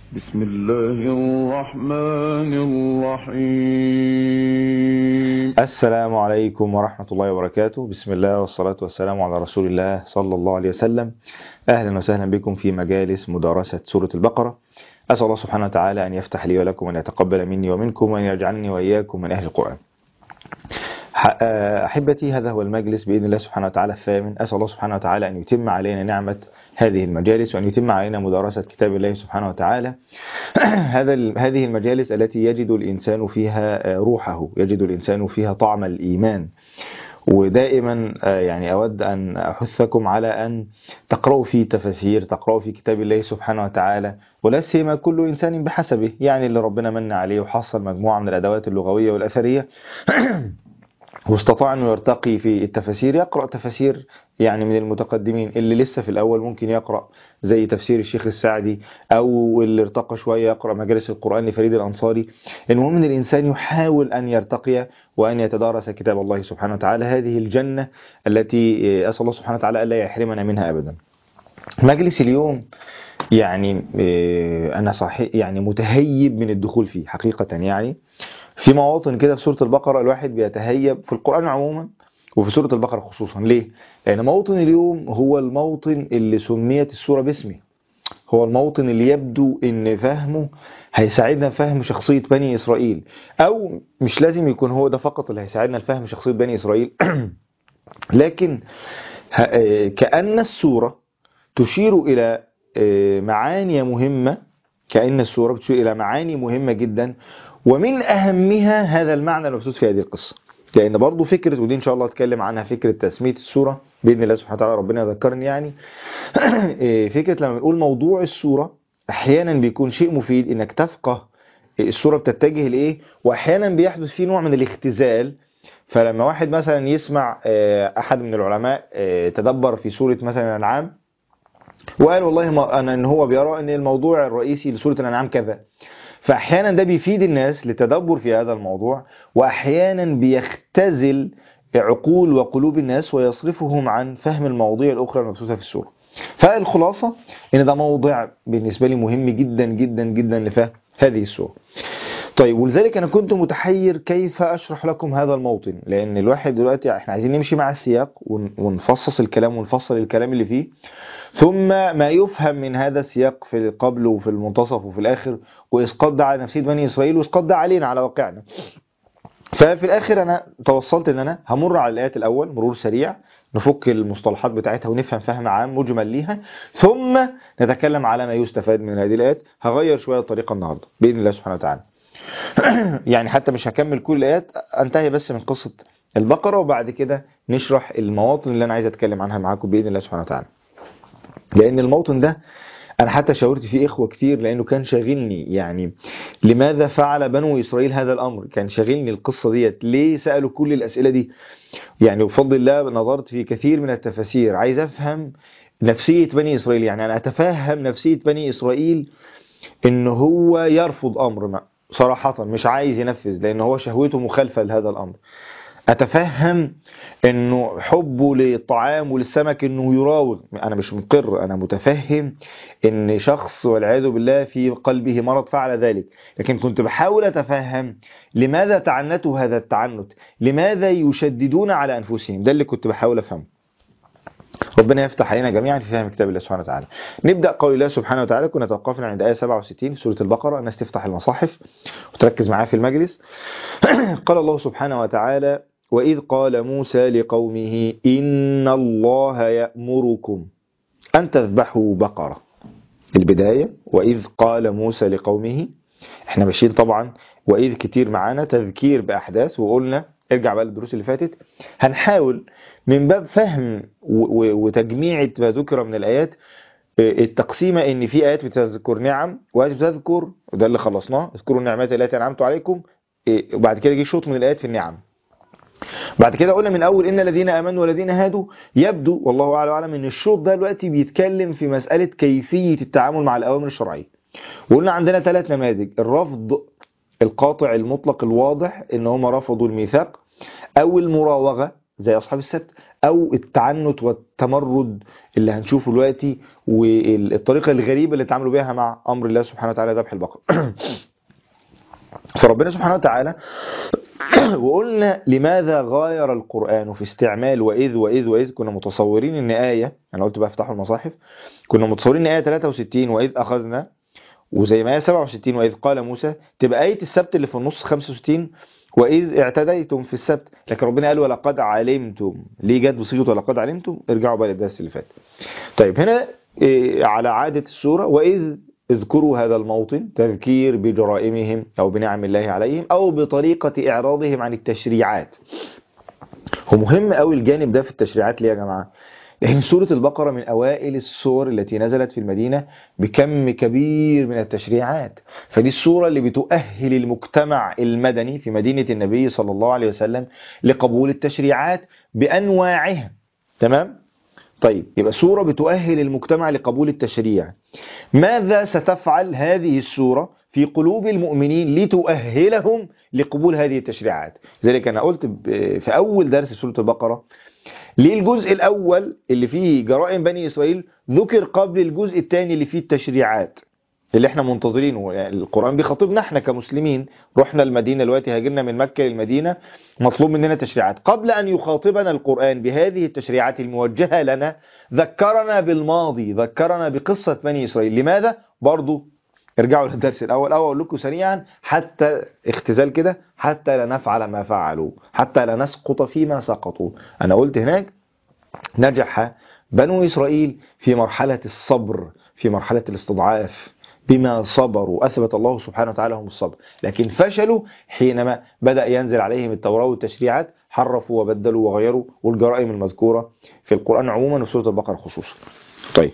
بسم الله الرحمن الرحيم. السلام عليكم ورحمة الله وبركاته. بسم الله والصلاة والسلام على رسول الله صلى الله عليه وسلم. أهلا وسهلا بكم في مجالس مدارسة سورة البقرة. أسأل الله سبحانه وتعالى أن يفتح لي ولكم وأن يتقبل مني ومنكم وأن يجعلني وإياكم من أهل القرآن. أحبتي، هذا هو المجلس بإذن الله سبحانه وتعالى الثامن. أسأل الله سبحانه وتعالى أن يتم علينا نعمة هذه المجالس وأن يتم علينا مدارسة كتاب الله سبحانه وتعالى. هذه المجالس التي يجد الإنسان فيها روحه، يجد الإنسان فيها طعم الإيمان. ودائما يعني أود أن أحثكم على أن تقرأوا في تفاسير، تقرأوا في كتاب الله سبحانه وتعالى، ولا سيما كل إنسان بحسبه، يعني اللي ربنا من عليه وحصل مجموعة من الأدوات اللغوية والأثرية واستطاع أنه يرتقي في التفاسير، يقرأ تفاسير يعني من المتقدمين. اللي لسه في الأول ممكن يقرأ زي تفسير الشيخ السعدي، أو اللي ارتقى شوية يقرأ مجالس القرآن لفريد الأنصاري. المهم أن الإنسان يحاول أن يرتقي وأن يتدارس كتاب الله سبحانه وتعالى، هذه الجنة التي أسأل الله سبحانه وتعالى ألا يحرمنا منها أبدا. مجلس اليوم يعني أنا صحيح يعني متهيب من الدخول فيه حقيقة. يعني في مواطن كده في سورة البقرة الواحد بيتهيب، في القرآن عموما وفي سورة البقرة خصوصا. ليه؟ لأن موطن اليوم هو الموطن اللي سميت السورة باسمه، هو الموطن اللي يبدو ان فهمه هيساعدنا فهم شخصية بني إسرائيل، أو مش لازم يكون هو ده فقط اللي هيساعدنا لفهم شخصية بني إسرائيل لكن كأن السورة تشير إلى معاني مهمة، كأن السورة بتشير إلى معاني مهمة جدا، ومن أهمها هذا المعنى المبثوث في هذه القصة. لأن برضو فكرة، ودي إن شاء الله أتكلم عنها، فكرة تسمية السورة بإذن الله سبحانه وتعالى، ربنا يذكرني يعني فكرة لما نقول موضوع السورة أحيانا بيكون شيء مفيد إنك تفقه السورة بتتجه لإيه، وأحيانا بيحدث فيه نوع من الاختزال. فلما واحد مثلا يسمع أحد من العلماء تدبر في سورة مثلا الأنعام وقال والله ما أنا إن هو بيرى إن الموضوع الرئيسي لسورة الأنعام كذا، فأحيانا ده بيفيد الناس للتدبر في هذا الموضوع، وأحيانا بيختزل عقول وقلوب الناس ويصرفهم عن فهم المواضيع الأخرى المبثوثة في السورة. فالخلاصة إن ده موضع بالنسبة لي مهم جدا جدا جدا لفهم هذه السورة. طيب، ولذلك أنا كنت متحير كيف أشرح لكم هذا الموطن، لأن الواحد دلوقتي إحنا عايزين نمشي مع السياق ونفصص الكلام ونفصل الكلام اللي فيه، ثم ما يفهم من هذا السياق في القبل وفي المنتصف وفي الآخر، وإسقاط ده على نفسية بني إسرائيل وإسقاط ده علينا على واقعنا. ففي الآخر أنا توصلت إن أنا همر على الآيات الأول مرور سريع، نفك المصطلحات بتاعتها ونفهم فهم عام مجمل ليها، ثم نتكلم على ما يستفاد من هذه الآيات. هغير شوية الطريقة النهاردة بإذن الله سبحانه وتعالى يعني حتى مش هكمل كل الآيات، انتهي بس من قصة البقرة، وبعد كده نشرح المواطن اللي أنا عايز أتكلم عنها معاكم بإذن الله سبحانه وتعالى. لأن الموطن ده أنا حتى شاورت فيه إخوة كتير، لأنه كان شاغلني. يعني لماذا فعل بنو إسرائيل هذا الأمر؟ كان شاغلني القصة ديت، ليه سألوا كل الأسئلة دي؟ يعني بفضل الله نظرت في كثير من التفاسير، عايز أفهم نفسية بني إسرائيل. يعني أنا أتفهم نفسية بني إسرائيل إن هو يرفض أمر ما صراحة، مش عايز ينفذ لأن هو شهوته مخالفة لهذا الأمر. أتفهم أنه حبه للطعام وللسمك أنه يراوغ، أنا مش مقر، أنا متفهم أن شخص والعياذ بالله في قلبه مرض فعل ذلك. لكن كنت بحاول أتفهم لماذا تعنتوا هذا التعنت، لماذا يشددون على أنفسهم، ده اللي كنت بحاول أفهمه. ربنا يفتح علينا جميعا في فهم كتاب الله سبحانه وتعالى. نبدأ قول الله سبحانه وتعالى. كنا توقفنا عند آية 67 في سورة البقرة. الناس تفتح المصاحف وتركز معايا في المجلس. قال الله سبحانه وتعالى: وإذ قال موسى لقومه إن الله يأمركم أن تذبحوا بقرة. البداية وإذ قال موسى لقومه، احنا ماشيين طبعا وإذ كتير معانا تذكير بأحداث، وقلنا ارجع بقى للدروس اللي فاتت، هنحاول من باب فهم وتجميع ما ذكر من الآيات التقسيمة، ان في آيات بتذكر نعم وآيات بتذكر، وده اللي خلصناه، اذكروا النعمات التي أنعمت عليكم، وبعد كده جه شوط من الآيات في النعم. بعد كده قلنا من أول إن الذين آمنوا والذين هادوا، يبدو والله أعلم وأعلم إن الشوط ده دلوقتي بيتكلم في مسألة كيفية التعامل مع الأوامر الشرعية. وقلنا عندنا 3 نماذج: الرفض القاطع المطلق الواضح إن هم رفضوا الميثاق، أو المراوغة زي أصحاب السبت، أو التعنت والتمرد اللي هنشوفه دلوقتي، والطريقة الغريبة اللي اتعاملوا بيها مع أمر الله سبحانه وتعالى ذبح البقر. فربنا سبحانه وتعالى وقلنا لماذا غاير القرآن في استعمال وإذ. كنا متصورين إن آية، أنا قلت بقى افتحوا المصاحف، كنا متصورين إن آية 63 وإذ أخذنا، وزي ما آية 67 وإذ قال موسى، تبقى آية السبت اللي في النص 65 وإذ اعتديتم في السبت. لكن ربنا قال ولقد علمتم، ليه جت بصيغة ولقد علمتم؟ ارجعوا بقى للدرس اللي فات. طيب هنا على عادة السورة، وإذ اذكروا هذا الموطن، تذكير بجرائمهم أو بنعم الله عليهم أو بطريقة إعراضهم عن التشريعات. هو مهم قوي الجانب ده في التشريعات. ليه يا جماعة؟ لأن سورة البقرة من أوائل السور التي نزلت في المدينة بكم كبير من التشريعات، فدي السورة اللي بتؤهل المجتمع المدني في مدينة النبي صلى الله عليه وسلم لقبول التشريعات بأنواعها. تمام؟ طيب يبقى سورة بتؤهل المجتمع لقبول التشريع. ماذا ستفعل هذه السورة في قلوب المؤمنين لتؤهلهم لقبول هذه التشريعات؟ ذلك أنا قلت في أول درس سورة البقرة، ليه الجزء الأول اللي فيه جرائم بني إسرائيل ذكر قبل الجزء الثاني اللي فيه التشريعات اللي احنا منتظرينه؟ يعني القرآن بيخاطبنا احنا كمسلمين، رحنا المدينة دلوقتي، هاجرنا من مكة للمدينة، مطلوب مننا تشريعات. قبل أن يخاطبنا القرآن بهذه التشريعات الموجهة لنا، ذكرنا بالماضي، ذكرنا بقصة بني إسرائيل. لماذا؟ برضو ارجعوا للدرس الأول أو أقول لكم سريعا حتى اختزال كده، حتى لا نفعل ما فعلوا، حتى لا نسقط فيما سقطوا. أنا قلت هناك نجح بنو إسرائيل في مرحلة الصبر، في مرحلة الاستضعاف، بما صبروا أثبت الله سبحانه وتعالى لهم الصبر، لكن فشلوا حينما بدأ ينزل عليهم التوراة والتشريعات، حرفوا وبدلوا وغيروا، والجرائم المذكورة في القرآن عموما وسورة البقرة خصوصا. طيب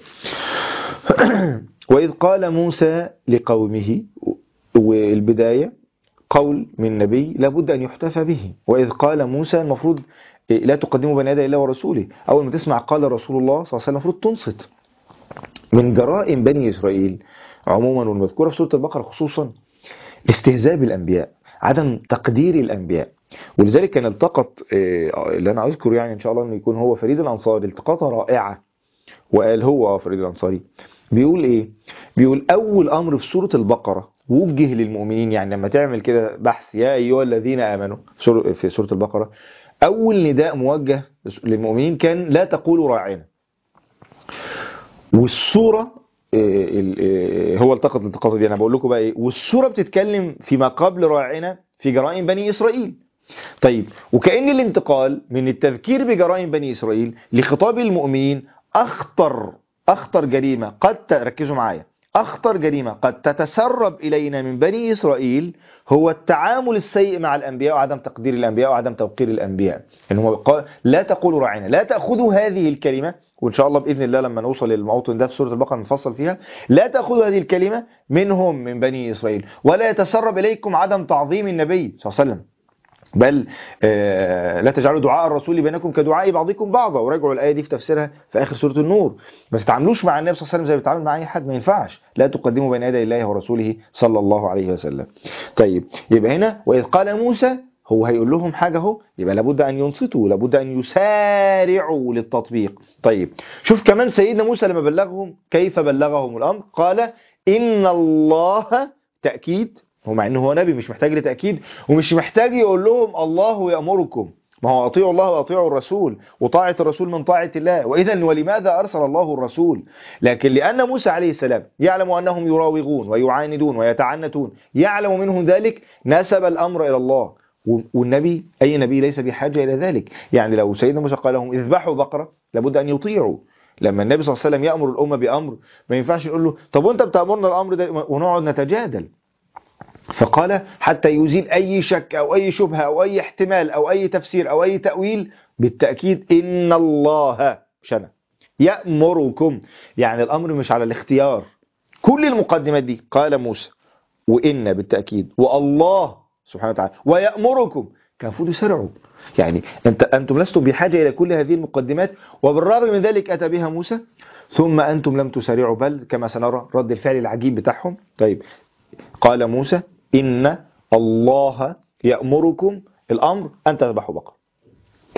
وإذ قال موسى لقومه، والبداية قول من نبي لابد أن يحتفى به. وإذ قال موسى، المفروض لا تقدموا بين يدي الله ورسوله. أول ما تسمع قال رسول الله صلى الله عليه وسلم المفروض تنصت. من جرائم بني إسرائيل عموما والمذكورة في سورة البقرة خصوصا استهزاء بالأنبياء، عدم تقدير الأنبياء. ولذلك كان التقط اللي أنا أذكر يعني إن شاء الله أنه يكون هو فريد الأنصاري، التقاطة رائعة، وقال هو فريد الأنصاري بيقول إيه؟ بيقول أول أمر في سورة البقرة وجه للمؤمنين. يعني لما تعمل كده بحث يا أيها الذين آمنوا في سورة البقرة، أول نداء موجه للمؤمنين كان لا تقولوا راعنا. والسورة هو التقط التقاطة دي، أنا بقول لكم بقى إيه، والسورة بتتكلم فيما قبل راعنا في جرائم بني إسرائيل. طيب وكأن الانتقال من التذكير بجرائم بني إسرائيل لخطاب المؤمنين أخطر جريمة ركزوا معايا، أخطر جريمة قد تتسرب إلينا من بني إسرائيل هو التعامل السيء مع الأنبياء وعدم تقدير الأنبياء وعدم توقير الأنبياء. إنه قال لا تقولوا راعنا، لا تأخذوا هذه الكلمة، وإن شاء الله بإذن الله لما نوصل للموطن ده في سورة البقرة نفصل فيها، لا تأخذوا هذه الكلمة منهم من بني إسرائيل، ولا يتسرب إليكم عدم تعظيم النبي صلى الله عليه وسلم، بل لا تجعلوا دعاء الرسول بينكم كدعاء بعضكم بعضا. وراجعوا الآية دي في تفسيرها في آخر سورة النور. ما تتعاملوش مع النبي صلى الله عليه وسلم زي ما بيتعامل مع أي حد، ما ينفعش. لا تقدموا بين يدي الله ورسوله صلى الله عليه وسلم. طيب يبقى هنا وإذ قال موسى، هو هيقول لهم حاجة اهو، يبقى لابد أن ينصتوا، لابد أن يسارعوا للتطبيق. طيب شوف كمان سيدنا موسى لما بلغهم كيف بلغهم الأمر، قال إن الله، تأكيد، هو مع انه هو نبي مش محتاج لتأكيد، ومش محتاج يقول لهم الله يأمركم، ما هو اطيعوا الله واطيعوا الرسول، وطاعة الرسول من طاعة الله، وإذا ولماذا أرسل الله الرسول؟ لكن لأن موسى عليه السلام يعلم أنهم يراوغون ويعاندون ويتعنتون، يعلم منهم ذلك، نسب الأمر إلى الله. والنبي أي نبي ليس بحاجة إلى ذلك. يعني لو سيدنا موسى قال لهم اذبحوا بقرة لابد أن يطيعوا. لما النبي صلى الله عليه وسلم يأمر الأمة بأمر ما ينفعش نقول له طب وانت بتأمرنا الأمر ده ونقعد نتجادل. فقال حتى يزيل أي شك أو أي شبهة أو أي احتمال أو أي تفسير أو أي تأويل، بالتأكيد إن الله شنا يأمركم، يعني الأمر مش على الاختيار. كل المقدمات دي قال موسى وإن بالتأكيد والله سبحانه وتعالى ويأمركم، كان المفروض يسرعوا. يعني أنتم لستم بحاجة إلى كل هذه المقدمات، وبالرغم من ذلك أتى بها موسى، ثم أنتم لم تسرعوا، بل كما سنرى رد الفعل العجيب بتاعهم. طيب قال موسى إن الله يأمركم، الأمر أن تذبحوا بقرة.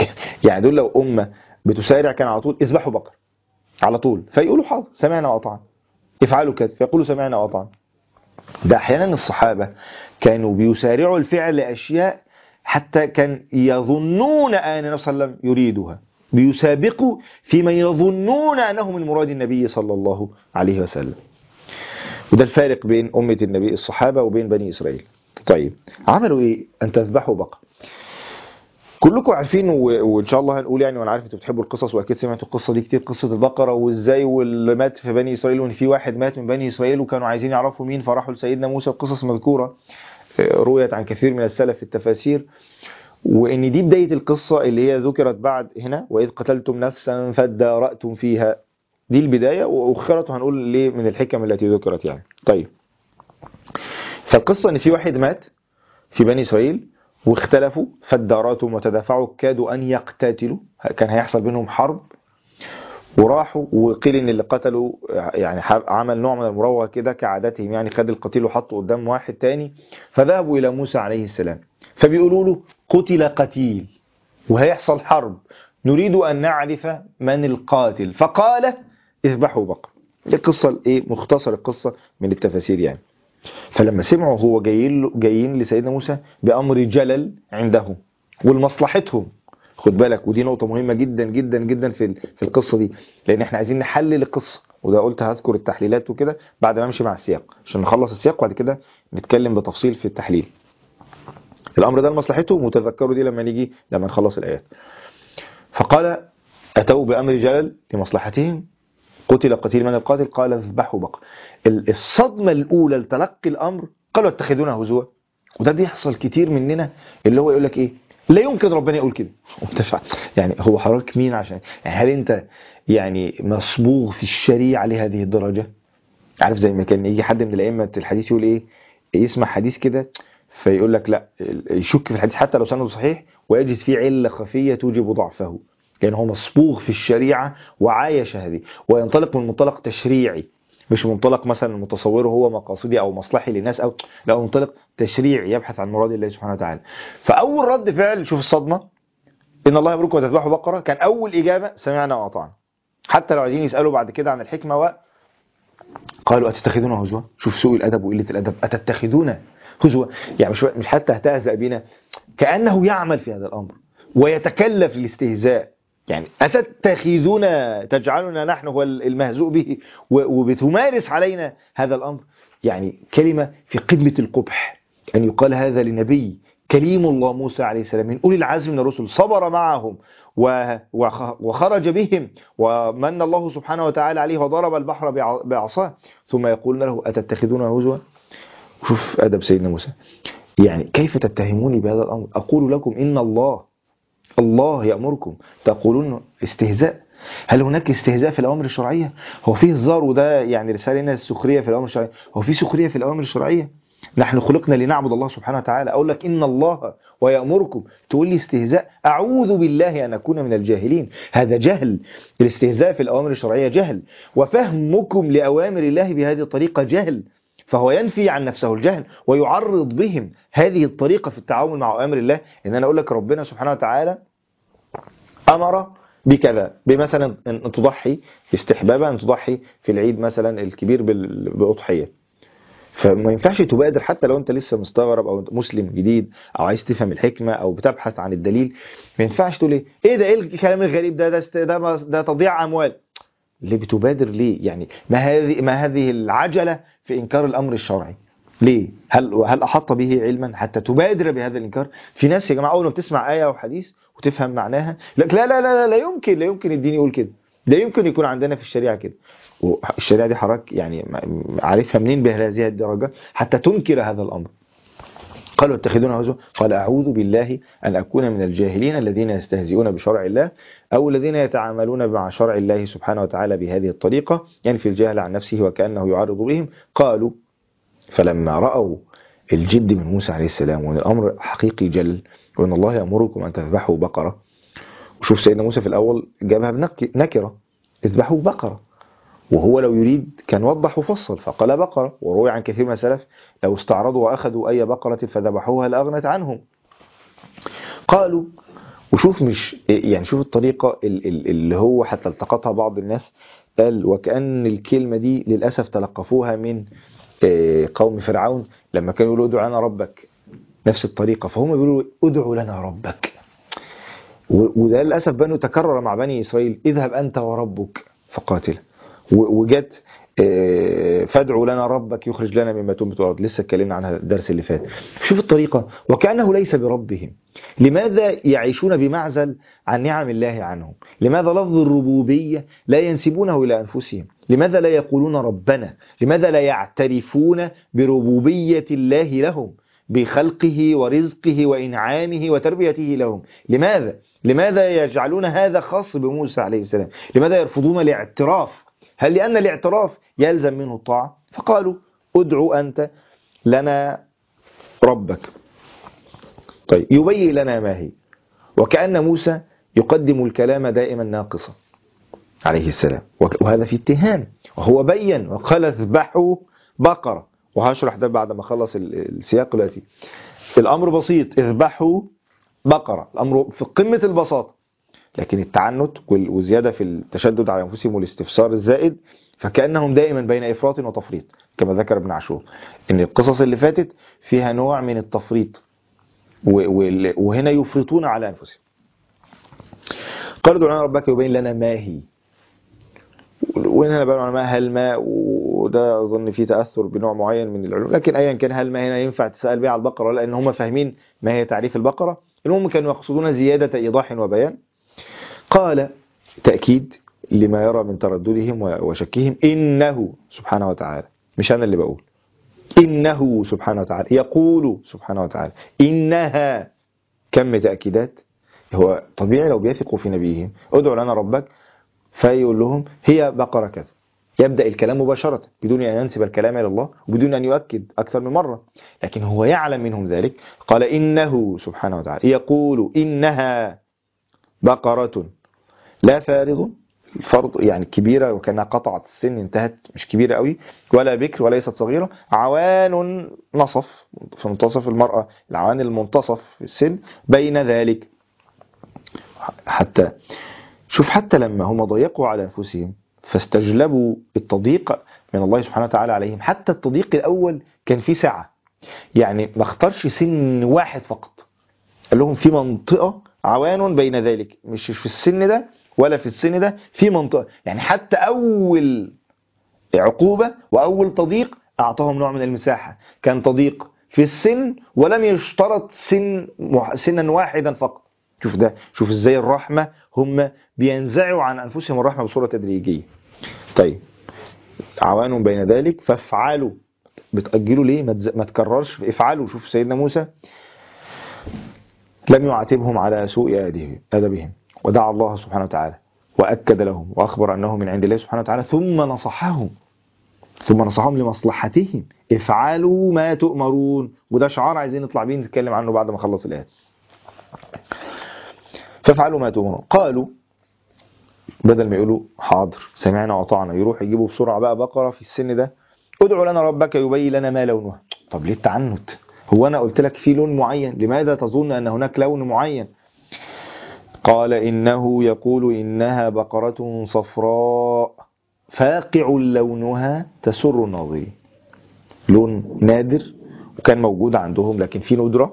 يعني دول لو أمة بتسارع كان على طول اذبحوا بقر على طول، فيقولوا حاضر سمعنا وأطعنا، افعلوا كذا فيقولوا سمعنا وأطعنا. ده أحيانا الصحابة كانوا بيسارعوا الفعل لأشياء حتى كان يظنون أن النبي صلى الله عليه وسلم يريدها، بيسابقوا في من يظنون أنه من مراد النبي صلى الله عليه وسلم. وده الفارق بين أمة النبي الصحابة وبين بني إسرائيل. طيب عملوا إيه؟ أن تذبحوا بقر. كلكم عارفين وإن شاء الله هنقول يعني، وأنا عارف أنتوا بتحبوا القصص وأكيد سمعتوا القصة دي كتير، قصة البقرة وإزاي واللي مات في بني إسرائيل، وإن في واحد مات من بني إسرائيل وكانوا عايزين يعرفوا مين فراحوا لسيدنا موسى. القصص مذكورة رويت عن كثير من السلف في التفاسير، وإن دي بداية القصة اللي هي ذكرت بعد هنا، وإذ قتلتم نفسا فادارأتم فيها. دي البداية وأخرت، وهنقول ليه من الحكم التي ذكرت يعني. طيب فالقصة إن في واحد مات في بني إسرائيل واختلفوا فادارأتم وتدافعوا، كادوا أن يقتتلوا، كان هيحصل بينهم حرب، وراحوا وقيل إن اللي قتلوا يعني عمل نوع من المروة كده كعادتهم، يعني خد القتيل وحطه قدام واحد تاني، فذهبوا إلى موسى عليه السلام فبيقولوا له قتل قتيل وهيحصل حرب، نريد أن نعرف من القاتل، فقال اذبحوا بقر. دي القصة مختصر القصة من التفاسير يعني. فلما سمعوا هو جايين لسيدنا موسى بأمر جلل عندهم ولمصلحتهم، خد بالك ودي نقطة مهمة جدا جدا جدا في القصة دي، لأن احنا عايزين نحلل القصة، وده قلت هذكر التحليلات وكده بعد ما امشي مع السياق عشان نخلص السياق وبعد كده نتكلم بتفصيل في التحليل. الأمر ده لمصلحتهم، وتذكروا دي لما نخلص الآيات. فقال أتوا بأمر جلل لمصلحتهم، قتل قتيل من القاتل، قال اذبحوا بقر. الصدمة الأولى لتلقي الأمر قالوا اتخذونا هزوا. وده بيحصل كتير مننا، اللي هو يقول لك إيه لا يمكن ربنا يقول كده يعني هو حضرتك مين عشان يعني هل أنت يعني مصبوغ في الشريعة لهذه الدرجة؟ عارف زي ما كان يجي حد من الأئمة الحديث يقول إيه، يسمع حديث كده فيقول لك لا، يشك في الحديث حتى لو سنده صحيح ويجد فيه علة خفية توجب ضعفه، لأن هو مصبوغ في الشريعة وعايش هذه، وينطلق من منطلق تشريعي مش منطلق مثلا متصوره هو مقاصدي أو مصلحي للناس، أو لا، منطلق تشريعي يبحث عن مراد الله سبحانه وتعالى. فأول رد فعل، شوف الصدمة، إن الله يأمركم وتذبحوا بقرة، كان أول إجابة سمعنا وأطعنا. حتى لو عايزين يسألوا بعد كده عن الحكمة قالوا أتتخذون هزوا. شوف سوء الأدب وقلة الأدب، أتتخذون هزوا، يعني مش حتى هتهزأ بنا، كأنه يعمل في هذا الأمر ويتكلف الاستهزاء. يعني أتتخذون تجعلنا نحن هو المهزوء به وبتمارس علينا هذا الأمر. يعني كلمة في قمة القبح أن يقال هذا لنبي كليم الله موسى عليه السلام من أولي العزم من الرسل، صبر معهم وخرج بهم ومن الله سبحانه وتعالى عليه وضرب البحر بعصاه، ثم يقول له أتتخذون هزوا. شوف أدب سيدنا موسى، يعني كيف تتهموني بهذا الأمر؟ أقول لكم إن الله يأمركم، تقولون استهزاء. هل هناك استهزاء في الأوامر الشرعية؟ هو فيه هزار؟ وده يعني رسالة لنا السخرية في الأوامر الشرعية. هو فيه سخرية في الأوامر الشرعية؟ نحن خلقنا لنعبد الله سبحانه وتعالى. أقول لك إن الله ويأمركم تقول لي استهزاء؟ أعوذ بالله أن أكون من الجاهلين. هذا جهل، الاستهزاء في الأوامر الشرعية جهل، وفهمكم لأوامر الله بهذه الطريقة جهل. فهو ينفي عن نفسه الجهل ويعرض بهم هذه الطريقة في التعامل مع أوامر الله. إن أنا أقول لك ربنا سبحانه وتعالى أمر بكذا، بمثلا أن تضحي استحبابا، أن تضحي في العيد مثلا الكبير بأضحية، فما ينفعش تبادر حتى لو أنت لسه مستغرب أو مسلم جديد أو عايز تفهم الحكمة أو بتبحث عن الدليل. ما ينفعش تقول إيه الكلام الغريب ده تضييع أموال. ليه بتبادر ليه؟ يعني ما هذه العجلة في إنكار الأمر الشرعي؟ ليه؟ هل أحط به علما حتى تبادر بهذا الإنكار؟ في ناس يا جماعة أول ما بتسمع آية أو حديث وتفهم معناها لك لا لا لا لا يمكن، لا يمكن الدين يقول كده، لا يمكن يكون عندنا في الشريعة كده. والشريعة دي حضرتك يعني عارفها منين بهذه الدرجة حتى تنكر هذا الأمر؟ قالوا اتخذون هزوا، قال أعوذ بالله أن أكون من الجاهلين الذين يستهزئون بشرع الله، أو الذين يتعاملون مع شرع الله سبحانه وتعالى بهذه الطريقة، يعني في الجهل عن نفسه وكأنه يعارض بهم. قالوا فلما رأوا الجد من موسى عليه السلام وأن الأمر حقيقي جل وأن الله يأمركم أن تذبحوا بقرة. وشوف سيدنا موسى في الأول جابها بنكرة، اذبحوا بقرة، وهو لو يريد كان وضح وفصل فقال بقرة. وروي عن كثير من السلف لو استعرضوا وأخذوا أي بقرة فذبحوها لأغنت عنهم. قالوا وشوف مش يعني شوف الطريقة اللي هو حتى التقطها بعض الناس، قال وكأن الكلمة دي للأسف تلقفوها من قوم فرعون لما كانوا يقولوا ادعوا لنا ربك، نفس الطريقة، فهم بيقولوا ادعوا لنا ربك. وده للأسف بنو تكرر مع بني إسرائيل، اذهب أنت وربك فقاتل. وجت فادعوا لنا ربك يخرج لنا مما تنبت الأرض، لسه اتكلمنا عنها الدرس اللي فات. شوف الطريقة، وكأنه ليس بربهم. لماذا يعيشون بمعزل عن نعم الله عنهم؟ لماذا لفظ الربوبية لا ينسبونه إلى أنفسهم؟ لماذا لا يقولون ربنا؟ لماذا لا يعترفون بربوبية الله لهم، بخلقه ورزقه وإنعامه وتربيته لهم؟ لماذا يجعلون هذا خاص بموسى عليه السلام؟ لماذا يرفضون الاعتراف؟ هل لأن الاعتراف يلزم منه الطاعة؟ فقالوا ادعوا أنت لنا ربك. طيب يبين لنا ما هي، وكأن موسى يقدم الكلام دائما ناقصا عليه السلام، وهذا في اتهام. وهو بين وقال اذبحوا بقرة، وهشرح ده بعد ما خلص السياق دلوقتي. الأمر بسيط، اذبحوا بقرة، الأمر في قمة البساطة، لكن التعنت والزيادة في التشدد على أنفسهم والاستفسار الزائد، فكأنهم دائما بين إفراط وتفريط، كما ذكر ابن عاشور إن القصص اللي فاتت فيها نوع من التفريط، وهنا يفرطون على أنفسهم. قالوا ادعوا لنا ربك يبين لنا ما هي، وهنا بقى ما هل ما، وده أظن فيه تأثر بنوع معين من العلوم، لكن أيا كان هل ما هنا ينفع تسأل بها على البقرة، لأن هم فاهمين ما هي تعريف البقرة. المهم كانوا يقصدون زيادة إيضاح وبيان. قال تأكيد لما يرى من ترددهم وشكهم، إنه سبحانه وتعالى، مش أنا اللي بقول، إنه سبحانه وتعالى يقول سبحانه وتعالى إنها، كم تأكيدات. هو طبيعي لو بيثقوا في نبيهم ادعوا لنا ربك، فيقول لهم هي بقرة كذا، يبدأ الكلام مباشرة بدون أن ينسب الكلام إلى الله وبدون أن يؤكد أكثر من مرة، لكن هو يعلم منهم ذلك. قال إنه سبحانه وتعالى يقول إنها بقرة لا فارض، الفرض يعني كبيرة وكأنها قطعت السن انتهت، مش كبيرة قوي، ولا بكر وليست صغيرة، عوان نصف في منتصف المرأة، العوان المنتصف في السن بين ذلك. حتى شوف، حتى لما هم ضيقوا على أنفسهم فاستجلبوا التضييق من الله سبحانه وتعالى عليهم، حتى التضييق الأول كان فيه سعة، يعني ما اختارش سن واحد فقط، قال لهم في منطقة عوان بين ذلك، مش في السن ده ولا في السن ده، في منطقة، يعني حتى أول عقوبة وأول تضييق أعطاهم نوع من المساحة، كان تضييق في السن ولم يشترط سنا واحدا فقط. شوف ده، شوف ازاي الرحمة، هم بينزعوا عن أنفسهم الرحمة بصورة تدريجية. طيب عوان بين ذلك فافعلوا، بتأجلوا ليه؟ ما تكررش، افعلوا. شوف سيدنا موسى لم يعاتبهم على سوء أدبهم، ودعا الله سبحانه وتعالى وأكد لهم وأخبر أنه من عند الله سبحانه وتعالى، ثم نصحهم لمصلحتهم، افعلوا ما تؤمرون. وده شعار عايزين نطلع بيه نتكلم عنه بعد ما خلص الآيات. فافعلوا ما تؤمرون. قالوا بدل ما يقولوا حاضر سمعنا وأطعنا، يروح يجيبوا بسرعة بقى بقرة في السن ده، ادعوا لنا ربك يبين لنا ما لونها. طب ليه التعنت؟ هو أنا قلت لك في لون معين، لماذا تظن أن هناك لون معين؟ قال إنه يقول إنها بقرة صفراء فاقع لونها تسر الناظرين. لون نادر وكان موجود عندهم، لكن في ندرة،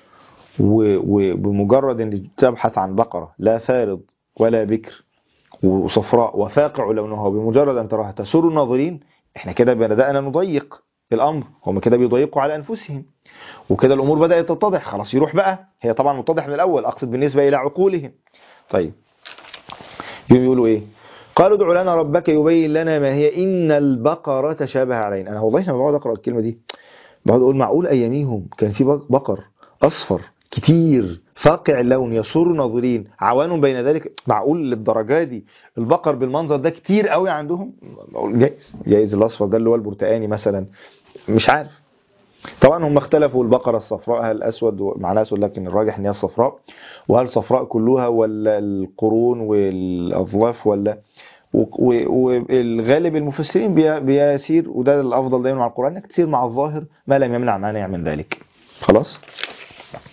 وبمجرد أن تبحث عن بقرة لا فارض ولا بكر وصفراء وفاقع لونها، وبمجرد أن تراها تسر الناظرين، احنا كده بدأنا نضيق الأمر، هم كده بيضيقوا على أنفسهم، وكده الأمور بدأت تتضح. خلاص يروح بقى، هي طبعا متضح من الأول، أقصد بالنسبة إلى عقولهم. طيب يقولوا إيه؟ قالوا ادع لنا ربك يبين لنا ما هي إن البقرة تشابه علينا. أنا والله لما بقعد أقرأ الكلمة دي بقعد أقول معقول أياميهم كان في بقر أصفر كتير فاقع اللون يسر ناظرين عوان بين ذلك؟ معقول للدرجة دي البقر بالمنظر ده كتير قوي عندهم؟ جايز الأصفر ده اللي هو البرتقاني مثلا، مش عارف. طبعا هم اختلفوا، البقرة الصفراء هل الأسود معناها أسود، لكن الراجح ان هي الصفراء، وهل صفراء كلها ولا القرون والأظلاف، ولا والغالب المفسرين بيسير، وده الأفضل دايما مع القرآن انك تسير مع الظاهر ما لم يمنع مانع من ذلك. خلاص.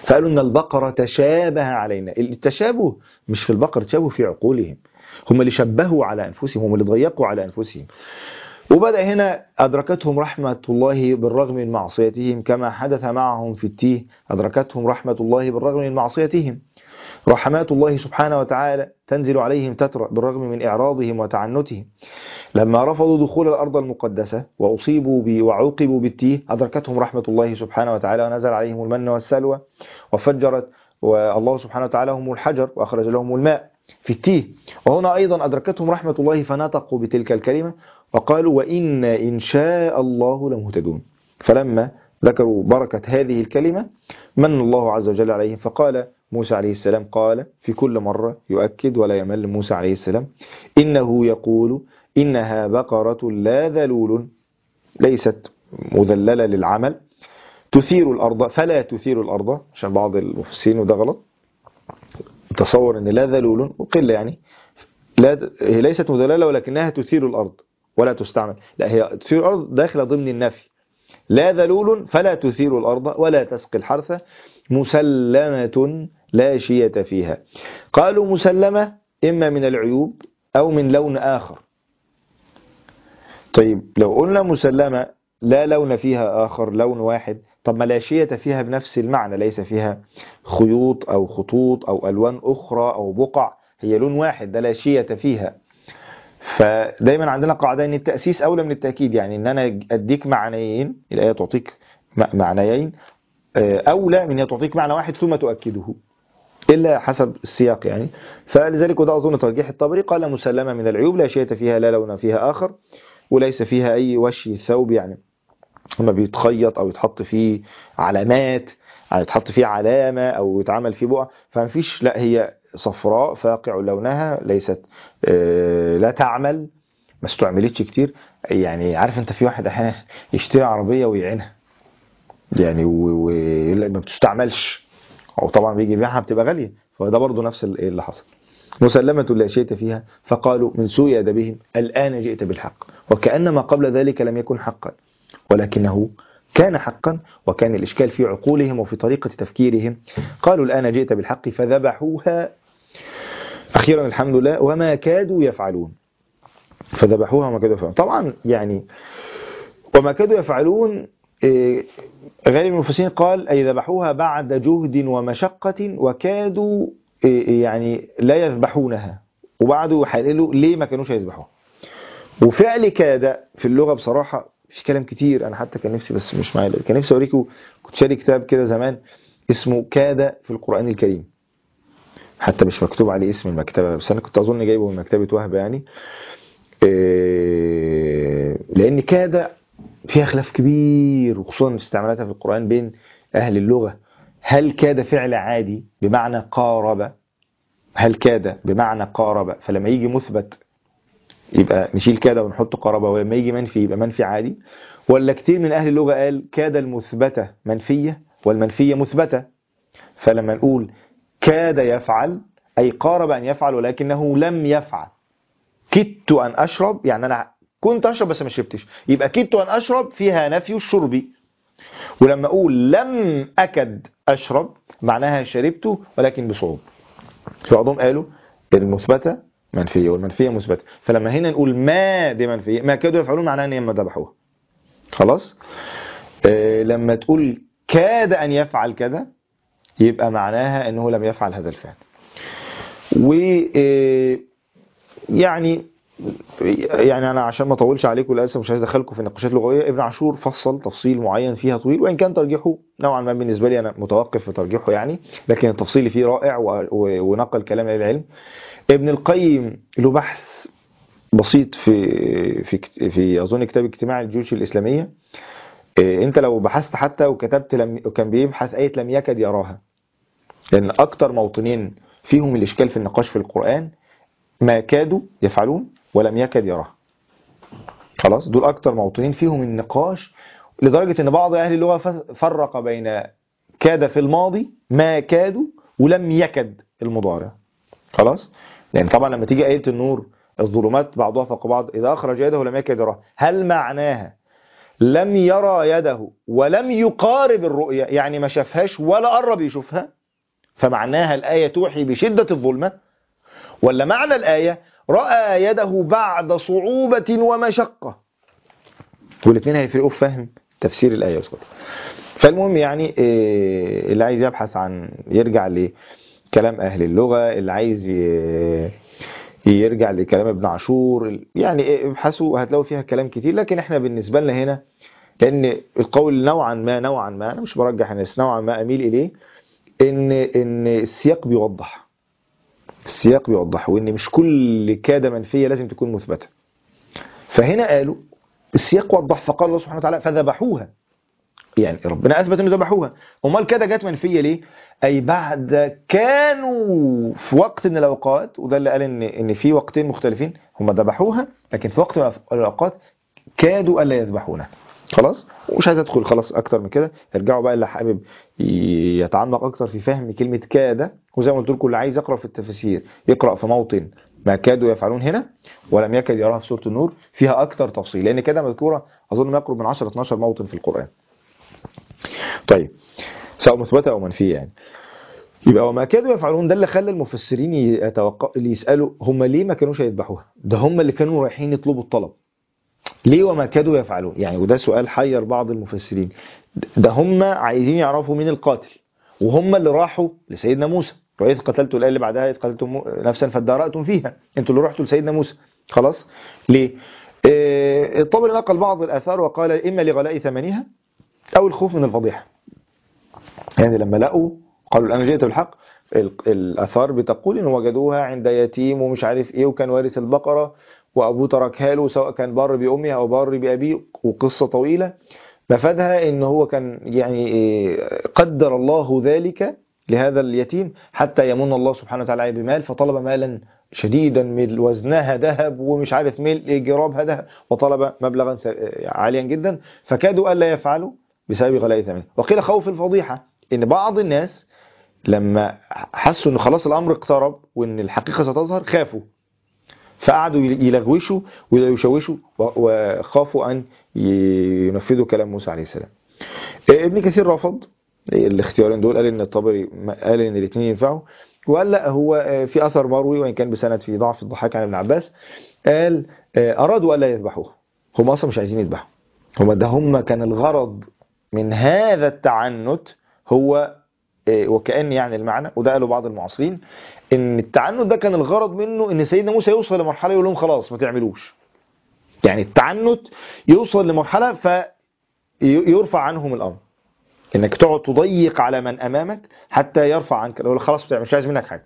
فقالوا إن البقرة تشابه علينا. التشابه مش في البقرة، تشابه في عقولهم، هم اللي شبهوا على أنفسهم، هم اللي ضيقوا على أنفسهم. وبدأ هنا أدركتهم رحمة الله بالرغم من معصيتهم، كما حدث معهم في التيه، أدركتهم رحمة الله بالرغم من معصيتهم. رحمات الله سبحانه وتعالى تنزل عليهم تترى بالرغم من إعراضهم وتعنتهم. لما رفضوا دخول الأرض المقدسة وأصيبوا وعوقبوا بالتيه، أدركتهم رحمة الله سبحانه وتعالى ونزل عليهم المن والسلوى وفجرت والله سبحانه وتعالى هم الحجر وأخرج لهم الماء في التيه. وهنا أيضا أدركتهم رحمة الله فنطقوا بتلك الكلمة وقالوا وإن إن شاء الله لمهتدون. فلما ذكروا بركة هذه الكلمة من الله عز وجل عليهم، فقال موسى عليه السلام، قال في كل مرة يؤكد ولا يمل موسى عليه السلام، إنه يقول إنها بقرة لا ذلول، ليست مذللة للعمل، تثير الأرض فلا تثير الأرض، عشان بعض المفسرين وده غلط، تصور أن لا ذلول وقل يعني، لا هي ليست مذللة ولكنها تثير الأرض ولا تستعمل، لا هي تثير الأرض داخلة ضمن النفي. لا ذلول فلا تثير الأرض ولا تسقي الحرث مسلمة لا شية فيها. قالوا مسلمة إما من العيوب أو من لون آخر. طيب لو قلنا مسلمة لا لون فيها آخر، لون واحد، طب ما لا شية فيها بنفس المعنى، ليس فيها خيوط أو خطوط أو ألوان أخرى أو بقع، هي لون واحد، ده لا شية فيها. فدايما عندنا قاعدة ان التأسيس أولى من التأكيد، يعني ان انا اديك معنيين، الآية تعطيك معنيين أولى من ان تعطيك معنى واحد ثم تؤكده، إلا حسب السياق يعني. فلذلك وده أظن ترجيح الطبري، قال مسلمة من العيوب لا شيء فيها لا لون فيها آخر، وليس فيها أي وشي ثوب، يعني لما بيتخيط أو يتحط فيه علامات أو يتحط فيه علامة أو يتعمل فيه بقع، فمفيش، لا هي صفراء فاقع لونها، ليست لا تعمل، ما استعملتش كتير. يعني عارف انت في واحد احيانا يشتري عربية ويعينها يعني ما بتستعملش، او طبعا بيجي يبيعها بتبقى غالية، فده برضو نفس اللي حصل. مسلمة لا شيء فيها، فقالوا من سوء أدبهم الآن جئت بالحق، وكأن ما قبل ذلك لم يكن حقا ولكنه كان حقا، وكان الإشكال في عقولهم وفي طريقة تفكيرهم. قالوا الآن جئت بالحق فذبحوها، أخيرا الحمد لله، وما كادوا يفعلون، فذبحوها وما كادوا يفعلون. طبعا يعني وما كادوا يفعلون غالب المفسرين قال أي ذبحوها بعد جهد ومشقة، وكادوا يعني لا يذبحونها، وبعدوا يحللوا ليه ما كانوش يذبحوها. وفعل كاد في اللغة بصراحة في كلام كتير، أنا حتى كان نفسي بس مش معايا، كان نفسي أوريكم، كنت شاري كتاب كده زمان اسمه كاد في القرآن الكريم، حتى مش مكتوب عليه اسم المكتبة، بس أنا كنت أظن جايبه من مكتبة وهبة يعني، لأن كاد فيها خلاف كبير، وخصوصا استعمالاتها في القرآن بين أهل اللغة. هل كاد فعل عادي بمعنى قارب؟ هل كاد بمعنى قارب فلما يجي مثبت يبقى نشيل كاد ونحط قارب، ولما يجي منفي يبقى منفي عادي؟ ولا كتير من أهل اللغة قال كاد المثبتة منفية والمنفية مثبتة، فلما نقول كاد يفعل أي قارب أن يفعل ولكنه لم يفعل. كدت أن أشرب يعني أنا كنت أشرب بس ما شربتش، يبقى كدت أن أشرب فيها نفي الشرب. ولما أقول لم أكد أشرب معناها شربت ولكن بصعوبة. بعضهم قالوا المثبتة منفية والمنفية مثبتة، فلما هنا نقول ما دي منفية، ما كادوا يفعلون معناها أن يما ذبحوها خلاص. لما تقول كاد أن يفعل كذا يبقى معناها أنه لم يفعل هذا الفعل. و يعني أنا عشان ما أطولش عليكم للأسف مش عايز أدخلكم في نقاشات لغوية، ابن عاشور فصل تفصيل معين فيها طويل، وإن كان ترجيحه نوعا ما بالنسبة لي أنا متوقف في ترجيحه يعني، لكن التفصيل فيه رائع ونقل كلام العلم. ابن القيم له بحث بسيط في أظن كتاب اجتماع الجيوش الإسلامية. أنت لو بحثت حتى وكتبت وكان بيبحث آية لم يكد يراها، لأن أكتر موطنين فيهم الإشكال في النقاش في القرآن ما كادوا يفعلون ولم يكد يراها، خلاص دول أكتر موطنين فيهم النقاش، لدرجة أن بعض أهل اللغة فرق بين كاد في الماضي ما كادوا ولم يكد المضارع، خلاص. لأن طبعا لما تيجي آية النور الظلمات بعضها فوق بعض إذا أخرج يده لم يكد يراها، هل معناها لم يرى يده ولم يقارب الرؤية، يعني ما شافهاش ولا قرب يشوفها، فمعناها الآية توحي بشدة الظلمة، ولا معنى الآية رأى يده بعد صعوبة ومشقة؟ والاثنين هيفرقوا في فهم تفسير الآية. فالمهم يعني اللي عايز يبحث عن يرجع لكلام أهل اللغة، اللي عايز يرجع لكلام ابن عاشور، يعني ابحثوا هتلاقوا فيها كلام كتير. لكن احنا بالنسبة لنا هنا، لأن القول نوعا ما أنا مش برجح الناس، نوعا ما أميل إليه إن السياق بيوضح، وإن مش كل كاد منفية لازم تكون مثبتة. فهنا قالوا السياق وضح، فقال الله سبحانه وتعالى فذبحوها، يعني ربنا أثبت إنه ذبحوها. أمال كده جت منفية ليه؟ أي بعد كانوا في وقت من الأوقات، وده اللي قال إن في وقتين مختلفين، هم ذبحوها لكن في وقت من الأوقات كادوا ألا يذبحونها. خلاص، ومش عايز أدخل خلاص أكتر من كده. ارجعوا بقى اللي حابب يتعمق أكتر في فهم كلمة كاد، وزي ما قلت لكم اللي عايز يقرأ في التفاسير يقرأ في موطن ما كادوا يفعلون هنا ولم يكد يراها في سورة النور، فيها أكتر تفصيل، لأن كده مذكورة أظن ما يقرب من 10-12 موطن في القرآن. طيب، سواء مثبتة أو منفية يعني. يبقى وما كانوا يفعلون ده اللي خلى المفسرين اللي يسألوا هم ليه ما كانوش يذبحوها؟ ده هم اللي كانوا رايحين يطلبوا الطلب، ليه وما كانوا يفعلون؟ يعني وده سؤال حير بعض المفسرين. ده هم عايزين يعرفوا مين القاتل، وهم اللي راحوا لسيدنا موسى، وإذ قتلتوا، الآية اللي بعدها إذ قتلتم نفسا فادارأتم فيها، انتوا اللي رحتوا لسيدنا موسى. خلاص، ليه؟ الطبري نقل بعض الآثار وقال إما لغلاء ثمنها أو الخوف من الفضيحة. يعني لما لقوا قالوا الآن جئت بالحق، الآثار بتقول إن وجدوها عند يتيم ومش عارف إيه، وكان وارث البقرة وأبوه تركها له، سواء كان بار بأمه أو بار بأبيه، وقصة طويلة. مفادها إن هو كان يعني قدر الله ذلك لهذا اليتيم حتى يمن الله سبحانه وتعالى عليه بمال، فطلب مالا شديدا من وزنها ذهب ومش عارف ملء جرابها ذهب، وطلب مبلغا عاليا جدا، فكادوا ألا يفعلوا بسبب غلاء ثمنه. وقيل خوف الفضيحة، إن بعض الناس لما حسوا إن خلاص الأمر اقترب وإن الحقيقة ستظهر خافوا، فقعدوا يلغوشوا ويشوشوا وخافوا أن ينفذوا كلام موسى عليه السلام. ابن كثير رفض الاختيارين دول، قال إن الطبري قال إن الاثنين ينفعوا، وقال لا، هو في أثر مروي وإن كان بسند في ضعف الضحاك عن ابن عباس، قال أرادوا ألا يذبحوها، هم أصلا مش عايزين يذبحوا، هم كان الغرض من هذا التعنت هو وكأن يعني المعنى، وده قالوا بعض المعاصرين، ان التعنت ده كان الغرض منه ان سيدنا موسى يوصل لمرحله يقول لهم خلاص ما تعملوش. يعني التعنت يوصل لمرحله فيرفع عنهم الامر، انك تقعد تضيق على من امامك حتى يرفع عنك، يقول خلاص ما تعملش، مش عايز منك حاجه.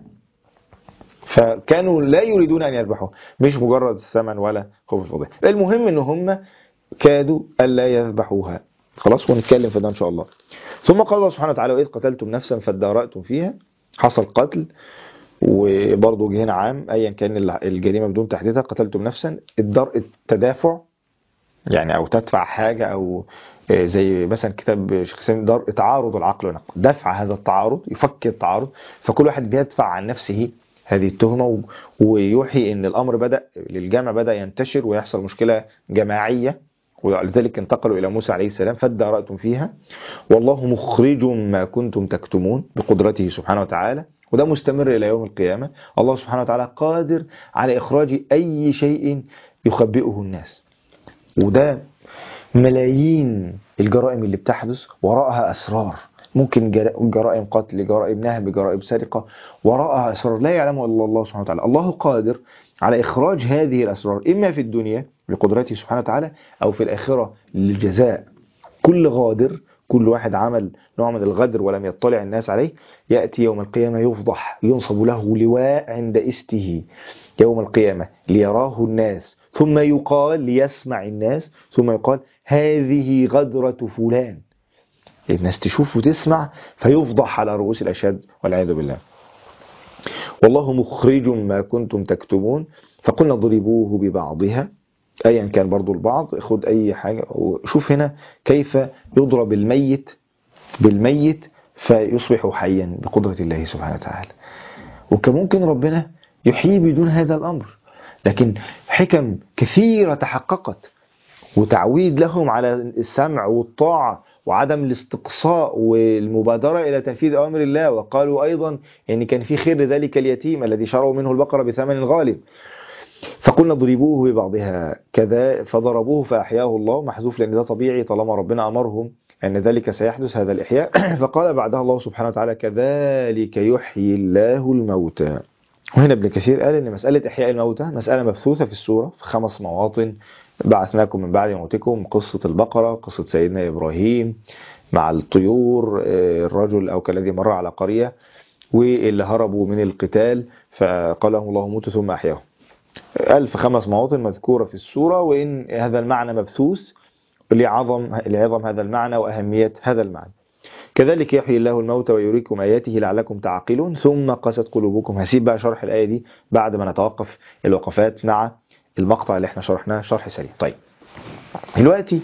فكانوا لا يريدون ان يذبحوا، مش مجرد الثمن ولا خوف الفضيحه. المهم ان هم كادوا الا يذبحوها. خلاص، ونتكلم في ده ان شاء الله. ثم قال الله سبحانه وتعالى وإذ قتلتم نفسا فادارأتم فيها، حصل قتل، وبرضه جه هنا عام ايا كان الجريمه بدون تحديدها، قتلتم نفسا، التدافع يعني، او تدفع حاجه، او زي مثلا كتاب شيخ سامي دار تعارض العقل والنقل، دفع هذا التعارض، يفك التعارض، فكل واحد بيدفع عن نفسه هذه التهمه، ويوحي ان الامر بدا للجمع، بدا ينتشر ويحصل مشكله جماعيه، ولذلك انتقلوا إلى موسى عليه السلام فادارأتم فيها والله مخرج ما كنتم تكتمون بقدرته سبحانه وتعالى. وده مستمر إلى يوم القيامة. الله سبحانه وتعالى قادر على إخراج أي شيء يخبئه الناس، وده ملايين الجرائم اللي بتحدث وراءها أسرار، ممكن جرائم قتل، جرائم نهب، جرائم سرقة، وراءها أسرار لا يعلمها إلا الله سبحانه وتعالى. الله قادر على إخراج هذه الأسرار إما في الدنيا بقدرته سبحانه وتعالى أو في الآخرة للجزاء. كل غادر، كل واحد عمل نوع من الغدر ولم يطلع الناس عليه، يأتي يوم القيامة يفضح، ينصب له لواء عند استه يوم القيامة ليراه الناس، ثم يقال ليسمع الناس، ثم يقال هذه غدرة فلان، الناس تشوف وتسمع، فيفضح على رؤوس الأشهاد والعياذ بالله. والله مخرج ما كنتم تكتمون، فقلنا ضربوه ببعضها، أيا كان برضو البعض، خد أي حاجة. وشوف هنا كيف يضرب الميت بالميت فيصبح حيا بقدرة الله سبحانه وتعالى. وكان ممكن ربنا يحيي بدون هذا الأمر، لكن حكم كثيرة تحققت، وتعويد لهم على السمع والطاعة وعدم الاستقصاء والمبادرة إلى تنفيذ أوامر الله. وقالوا أيضا إن كان في خير ذلك اليتيم الذي شروا منه البقرة بثمن غالب، فقلنا اضربوه ببعضها كذا فضربوه فأحياه الله، محذوف لأن ده طبيعي طالما ربنا أمرهم أن ذلك سيحدث هذا الإحياء. فقال بعدها الله سبحانه وتعالى كذلك يحيي الله الموتى. وهنا ابن كثير قال أن مسألة إحياء الموتى مسألة مبثوثة في السورة في 5 مواطن: بعثناكم من بعد موتكم، قصة البقرة، قصة سيدنا إبراهيم مع الطيور، الرجل أو كالذي مر على قرية، واللي هربوا من القتال فقال لهم الله موتوا ثم أحياهم. 5 مواطن مذكورة في السورة، وإن هذا المعنى مبثوث لعظم هذا المعنى وأهمية هذا المعنى. كذلك يحيي الله الموتى ويريكم آياته لعلكم تعقلون ثم قست قلوبكم. هسيب بقى شرح الآية دي بعد ما نتوقف الوقفات مع المقطع اللي احنا شرحناه شرح سريع. طيب دلوقتي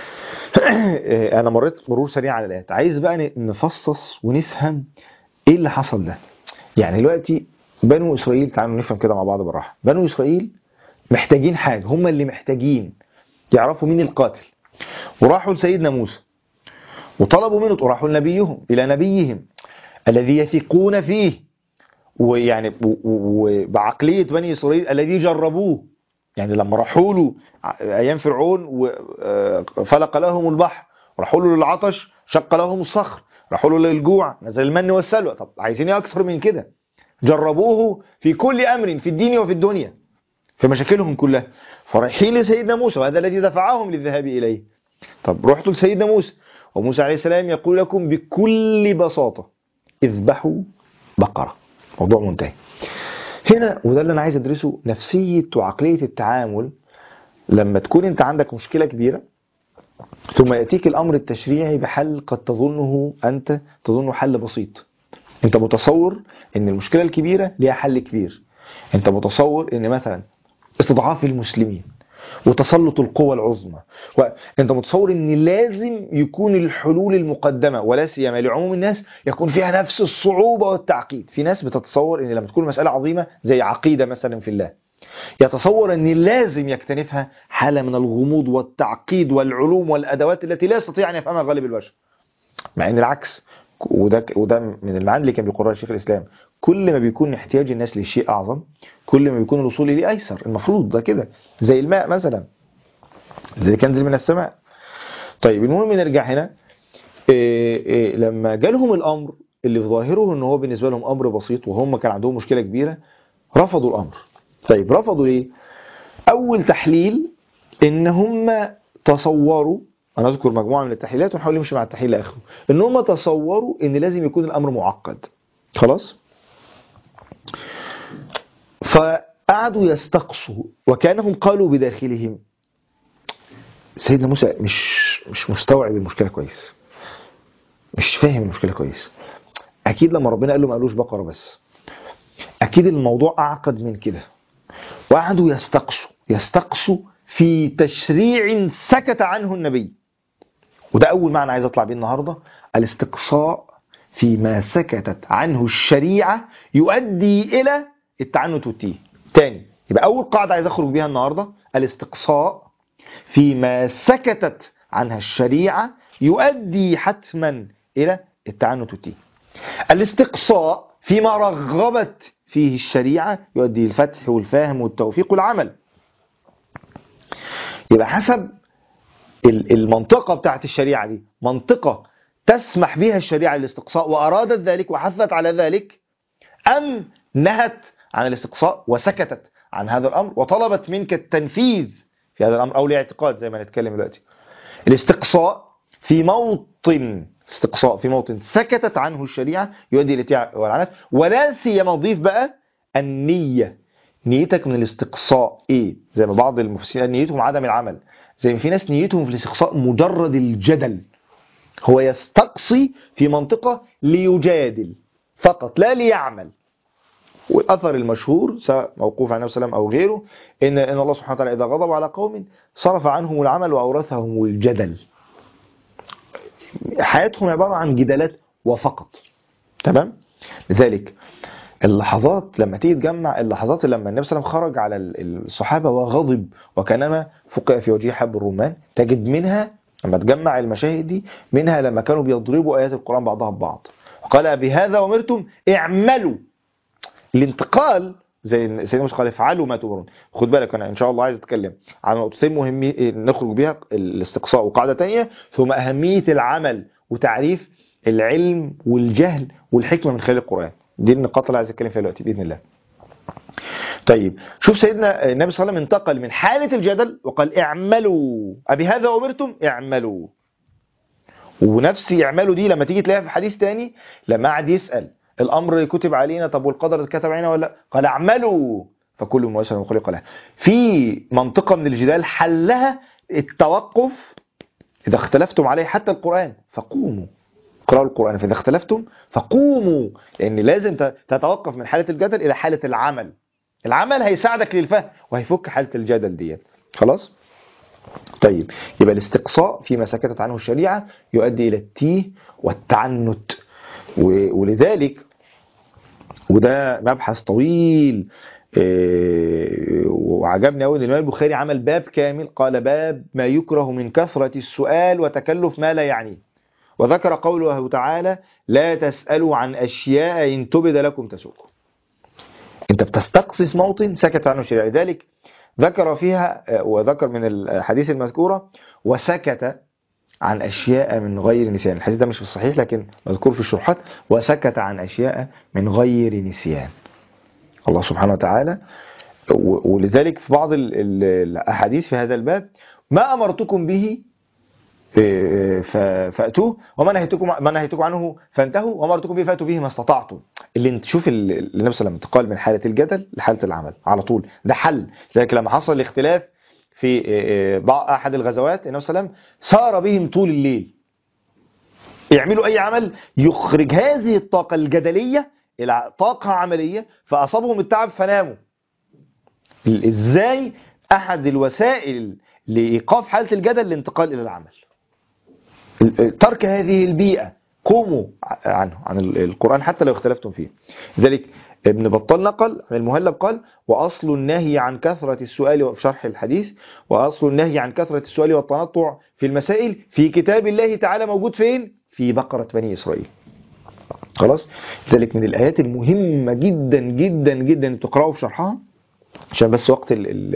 أنا مريت مرور سريع على الآيات، عايز بقى نفصص ونفهم إيه اللي حصل ده. يعني دلوقتي بنو إسرائيل، تعالوا نفهم كده مع بعض بالراحة. بنو إسرائيل محتاجين حاجة، هم اللي محتاجين يعرفوا مين القاتل، وراحوا لسيدنا موسى وطلبوا منه، وراحوا لنبيهم إلى نبيهم الذي يثقون فيه، ويعني وبعقلية بني إسرائيل الذي جربوه. يعني لما راحوا له أيام فرعون وفلق لهم البحر، راحوا له للعطش شق لهم الصخر، راحوا له للجوع نزل المن والسلوى. طب عايزين أكثر من كده؟ جربوه في كل أمر في الدين وفي الدنيا في مشاكلهم كلها، فرايحين لسيدنا موسى وهذا الذي دفعهم للذهاب إليه. طب رحتوا لسيدنا موسى وموسى عليه السلام يقول لكم بكل بساطة اذبحوا بقرة، موضوع منتهي. هنا وده اللي أنا عايز أدرسه، نفسية وعقلية التعامل لما تكون أنت عندك مشكلة كبيرة ثم يأتيك الأمر التشريعي بحل قد تظنه حل بسيط. أنت متصور أن المشكلة الكبيرة ليها حل كبير. أنت متصور أن مثلا استضعاف المسلمين وتسلط القوى العظمى، وانت متصور ان لازم يكون الحلول المقدمه ولا سيما لعموم الناس يكون فيها نفس الصعوبه والتعقيد. في ناس بتتصور ان لما تكون مساله عظيمه زي عقيده مثلا في الله، يتصور ان لازم يكتنفها حاله من الغموض والتعقيد والعلوم والادوات التي لا يستطيع ان يفهمها غالب البشر، مع ان العكس. وده من المعاني اللي كان بيقررها شيخ الاسلام. كل ما بيكون احتياج الناس لشيء اعظم كل ما بيكون الوصول اليه ايسر. المفروض ده كده، زي الماء مثلا، زي كنز من السماء. طيب المهم نرجع هنا. لما جالهم الامر اللي في ظاهره ان هو بالنسبه لهم امر بسيط وهم كان عندهم مشكله كبيره، رفضوا الامر. طيب رفضوا ليه؟ اول تحليل ان هم تصوروا، انا اذكر مجموعه من التحليلات ونحاول نمشي مع التحليل لاخره، ان هم تصوروا ان لازم يكون الامر معقد. خلاص، فقعدوا يستقصوا وكانهم قالوا بداخلهم سيدنا موسى مش مستوعب المشكله كويس، مش فاهم المشكله كويس. اكيد لما ربنا قال له ما قالوش بقره بس، اكيد الموضوع اعقد من كده. وقعدوا يستقصوا في تشريع سكت عنه النبي. وده اول معنى عايز اطلع بيه النهارده، الاستقصاء فيما سكتت عنه الشريعه يؤدي الى التعنت والتيه. تاني، يبقى اول قاعده عايز اخرج بيها النهارده، الاستقصاء فيما سكتت عنها الشريعه يؤدي حتما الى التعنت والتيه. الاستقصاء فيما رغبت فيه الشريعه يؤدي الفتح والفهم والتوفيق والعمل. يبقى حسب المنطقة بتاعت الشريعة دي، منطقة تسمح بها الشريعة الاستقصاء وأرادت ذلك وحثت على ذلك، أم نهت عن الاستقصاء وسكتت عن هذا الأمر وطلبت منك التنفيذ في هذا الأمر أو الاعتقاد زي ما نتكلم دلوقتي. الاستقصاء في موطن سكتت عنه الشريعة يؤدي الى والعنت، ولا سيما ضيف بقى النية. نيتك من الاستقصاء ايه؟ زي ما بعض المفسرين نيتهم عدم العمل، زي ما في ناس نيتهم في الاستقصاء مجرد الجدل. هو يستقصي في منطقة ليجادل فقط لا ليعمل. والأثر المشهور سواء موقوف عن النبي صلى الله عليه وسلم أو غيره إن الله سبحانه وتعالى إذا غضب على قوم صرف عنهم العمل وأورثهم الجدل. حياتهم عبارة عن جدالات وفقط. تمام؟ لذلك اللحظات لما تيجي تجمع اللحظات اللي لما النبي صلى الله عليه وسلم خرج على الصحابة وغضب وكانما فقع في وجهه حب الرمان، تجد منها لما تجمع المشاهد دي منها لما كانوا بيضربوا آيات القرآن بعضها ببعض، قال بهذا أمرتم اعملوا. الانتقال زي سيدنا موسى قال افعلوا ما تؤمرون. خد بالك انا ان شاء الله عايز اتكلم عن نقطتين مهمين نخرج بيها، الاستقصاء وقاعدة تانية، ثم أهمية العمل وتعريف العلم والجهل والحكمة من خلال القرآن. دي النقاط اللي عايز اتكلم فيها دلوقتي باذن الله. طيب شوف سيدنا النبي صلى الله عليه وسلم انتقل من حالة الجدل وقال اعملوا أبهذا أمرتم اعملوا. ونفس اعملوا دي لما تيجي تلاقيها في حديث تاني لما قعد يسأل الأمر كتب علينا، طب والقدر كتب علينا ولا لا؟ قال اعملوا فكل ميسر لما خلق له. في منطقة من الجدال حلها التوقف، إذا اختلفتم عليه حتى القرآن فقوموا اقرأوا القرآن، فإذا اختلفتم فقوموا، لأن لازم تتوقف من حالة الجدل إلى حالة العمل. العمل هيساعدك للفهم وهيفك حالة الجدل ديت. خلاص؟ طيب يبقى الاستقصاء فيما سكتت عنه الشريعة يؤدي إلى التيه والتعنت، ولذلك وده مبحث طويل وعجبني أوي إن الإمام البخاري عمل باب كامل، قال باب ما يكره من كثرة السؤال وتكلف ما لا يعنيه، وذكر قوله تعالى لا تسألوا عن أشياء إن تبد لكم تسؤكم. أنت بتستقصي في موطن سكت عنه الشريعة، لذلك ذكر فيها وذكر من الحديث المذكورة وسكت عن أشياء من غير نسيان. الحديث ده مش في الصحيح لكن مذكور في الشروحات، وسكت عن أشياء من غير نسيان. الله سبحانه وتعالى، ولذلك في بعض الأحاديث في هذا الباب ما أمرتكم به فأتوه وما نهيتكم عنه فانتهوا وما أمرتكم به فأتوا به ما استطعتم. اللي تشوف النبي صلى الله عليه وسلم انتقال من حالة الجدل لحالة العمل على طول، ده حل. لذلك لما حصل الاختلاف في أحد الغزوات النبي صلى الله عليه وسلم سار بهم طول الليل يعملوا أي عمل يخرج هذه الطاقة الجدلية إلى طاقة عملية، فأصابهم التعب فناموا. إزاي؟ أحد الوسائل لإيقاف حالة الجدل الانتقال إلى العمل، ترك هذه البيئة، قوموا عن القرآن حتى لو اختلفتم فيه. لذلك ابن بطال نقل عن المهلب قال وأصل النهي عن كثرة السؤال في شرح الحديث، وأصل النهي عن كثرة السؤال والتنطع في المسائل في كتاب الله تعالى موجود فين؟ في بقرة بني إسرائيل. خلاص؟ لذلك من الآيات المهمة جدا جدا جدا تقرأوا في شرحها عشان بس وقت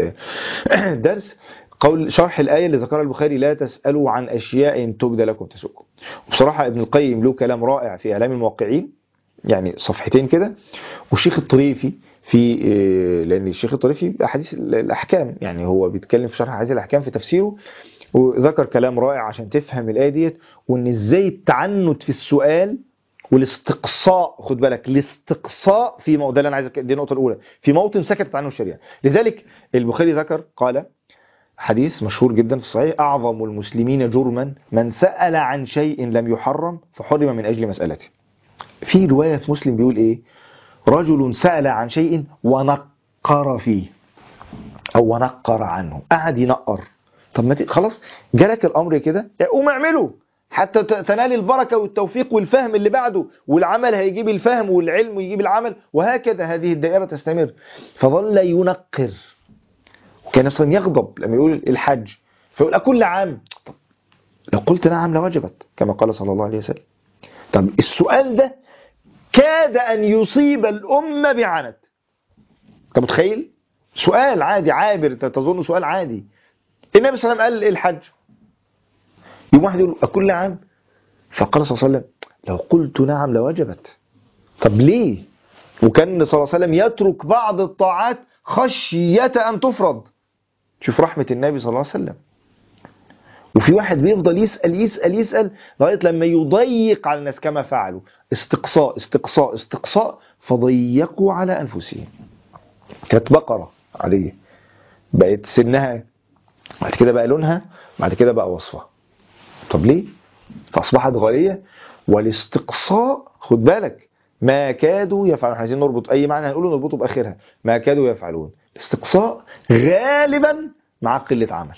الدرس، قول شرح الآية اللي ذكرها البخاري لا تسألوا عن أشياء تبدى لكم تسؤكم. وبصراحة ابن القيم له كلام رائع في إعلام الموقعين، يعني صفحتين كده، والشيخ الطريفي في لأن الشيخ الطريفي أحاديث الأحكام، يعني هو بيتكلم في شرح هذه الأحكام في تفسيره، وذكر كلام رائع عشان تفهم الآية ديت، وإن إزاي التعنت في السؤال والاستقصاء، خد بالك الاستقصاء في موضع، ده اللي أنا عايز، دي النقطة الأولى، في موطن سكتت عنه الشريعة. لذلك البخاري ذكر قال حديث مشهور جدا في الصحيح أعظم المسلمين جرما من سأل عن شيء لم يحرم فحرم من أجل مسألته. في رواية في مسلم بيقول إيه؟ رجل سأل عن شيء ونقر فيه أو ونقر عنه، قعد ينقر. طب ما خلاص جالك الأمر كده قوم اعمله حتى تنال البركة والتوفيق والفهم اللي بعده، والعمل هيجيب الفهم والعلم يجيب العمل، وهكذا هذه الدائرة تستمر. فظل ينقر، وكان اصلا يغضب لما يقول الحج فيقول أكل عام؟ طب لو قلت نعم لوجبت كما قال صلى الله عليه وسلم. طب السؤال ده كاد أن يصيب الأمة بعنت. أنت متخيل؟ سؤال عادي عابر، تظن سؤال عادي. النبي صلى الله عليه وسلم قال الحج، يوم واحد يقول أكل عام؟ فقال صلى الله عليه وسلم لو قلت نعم لوجبت. طب ليه؟ وكان صلى الله عليه وسلم يترك بعض الطاعات خشية أن تفرض. شوف رحمة النبي صلى الله عليه وسلم. وفي واحد بيفضل يسأل يسأل يسأل لغاية لما يضيق على الناس كما فعلوا، استقصاء استقصاء استقصاء، فضيقوا على أنفسهم. كانت بقرة عليه، بقت سنها، بعد كده بقى لونها، بعد كده بقى وصفها. طب ليه؟ فأصبحت غالية. والاستقصاء خد بالك ما كادوا يفعلون، احنا عايزين نربط أي معنى هنقوله نربطه بآخرها، ما كادوا يفعلون. الاستقصاء غالبا مع قلة عمل،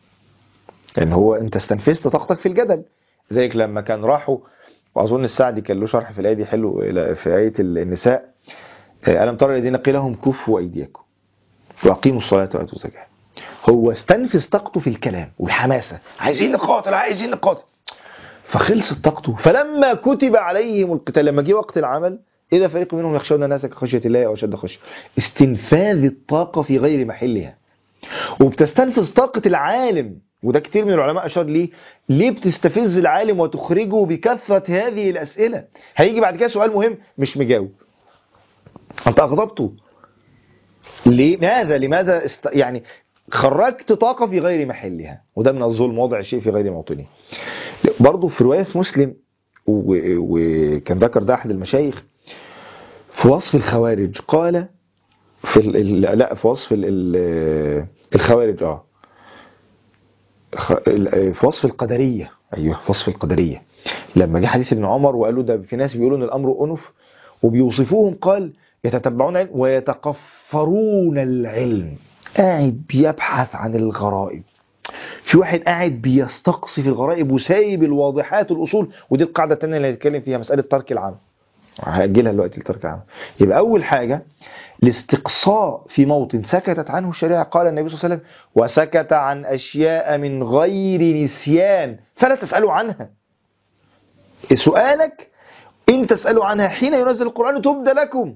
لأن هو أنت استنفذت طاقتك في الجدل. زيك لما كان راحوا، وأظن السعدي كان له شرح في الآية دي حلو في آية النساء، ألم ترى الذين قيل لهم كفوا أيديكم وأقيموا الصلاة وآتوا الزكاة. هو استنفذ طاقته في الكلام والحماسة، عايزين نقاتل عايزين نقاتل، فخلصت طاقته. فلما كتب عليهم القتال، لما جه وقت العمل، إذا فريق منهم يخشون الناس كخشية الله أو أشد خشية. استنفاذ الطاقة في غير محلها. وبتستنفذ طاقة العالم، وده كتير من العلماء أشار ليه بتستفز العالم وتخرجه بكثرة هذه الأسئلة؟ هيجي بعد كده سؤال مهم مش مجاوب، أنت أغضبته لماذا يعني خرجت طاقة في غير محلها، وده من الظلم، وضع الشيء في غير موطنه. برضه في رواية في مسلم، وكان ذكر ده أحد المشايخ في وصف الخوارج، قال في وصف الخوارج في وصف القدرية، أيوه في وصف القدرية، لما جه حديث ابن عمر وقالوا ده في ناس بيقولوا ان الامر انف وبيوصفوهم، قال يتتبعون العلم ويتقفرون العلم، قاعد بيبحث عن الغرائب. في واحد قاعد بيستقصي في الغرائب وسايب الواضحات الأصول، ودي القاعدة الثانية اللي هنتكلم فيها، مسألة ترك العام، هأجلها دلوقتي لترك العام. يبقى أول حاجة الاستقصاء في موطن سكتت عنه الشريعة، قال النبي صلى الله عليه وسلم وسكت عن أشياء من غير نسيان فلا تسألوا عنها. سؤالك إن تسألوا عنها حين ينزل القرآن تبد لكم،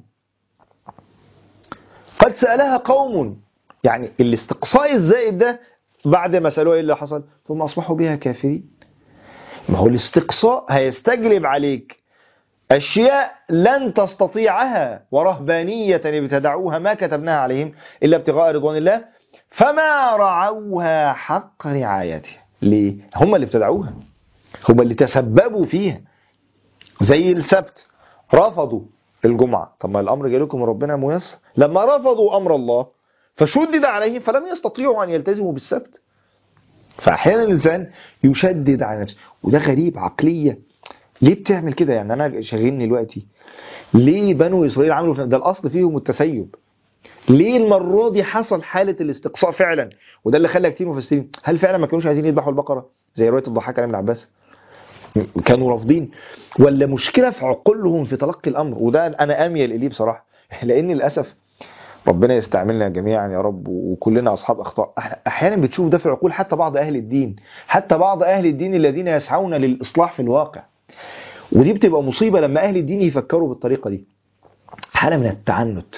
قد سألها قوم. يعني الاستقصاء الزائد ده بعد ما سألوها إيه اللي حصل؟ ثم أصبحوا بها كافرين. ما هو الاستقصاء هيستجلب عليك أشياء لن تستطيعها، ورهبانية ابتدعوها ما كتبناها عليهم إلا ابتغاء رضوان الله فما رعوها حق رعايتها. ليه؟ هم اللي ابتدعوها، هم اللي تسببوا فيها. زي السبت، رفضوا الجمعة، طب ما الأمر جاي لكم من ربنا ميسر. لما رفضوا أمر الله فشدد عليهم فلم يستطيعوا أن يلتزموا بالسبت. فأحيانا الإنسان يشدد على نفسه، وده غريب عقلية. ليه بتعمل كده؟ يعني أنا شاغلني دلوقتي ليه بنو إسرائيل عملوا ده؟ الأصل فيهم التسيب. ليه المرة دي حصل حالة الاستقصاء فعلا؟ وده اللي خلى كتير مفسرين هل فعلا ما كانوش عايزين يذبحوا البقرة زي رواية الضحاك عن ابن عباس، كانوا رافضين، ولا مشكلة في عقولهم في تلقي الأمر؟ وده أنا أميل إليه بصراحة، لأن للأسف ربنا يستعملنا جميعا يا رب، وكلنا أصحاب أخطاء. أحيانا بتشوف ده في عقول حتى بعض أهل الدين، حتى بعض أهل الدين الذين يسعون للإصلاح في الواقع. ودي بتبقى مصيبة لما أهل الدين يفكروا بالطريقة دي، حالة من التعنت.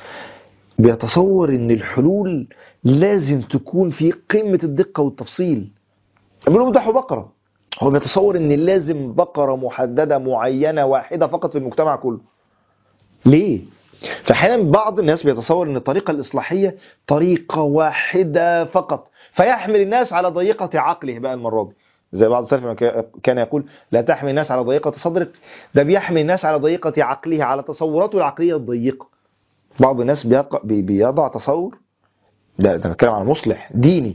بيتصور إن الحلول لازم تكون في قمة الدقة والتفصيل. يقولوا مدحوا بقرة، هو بيتصور إن لازم بقرة محددة معينة واحدة فقط في المجتمع كله. ليه؟ فأحيانا بعض الناس بيتصور إن الطريقة الإصلاحية طريقة واحدة فقط، فيحمل الناس على ضيقة عقله بقى المرة دي. زي بعض السلف كان يقول لا تحمل الناس على ضيقة صدرك، ده بيحمل الناس على ضيقة عقله، على تصوراته العقلية الضيقة. بعض الناس بيضع تصور، ده نتكلم عن مصلح ديني،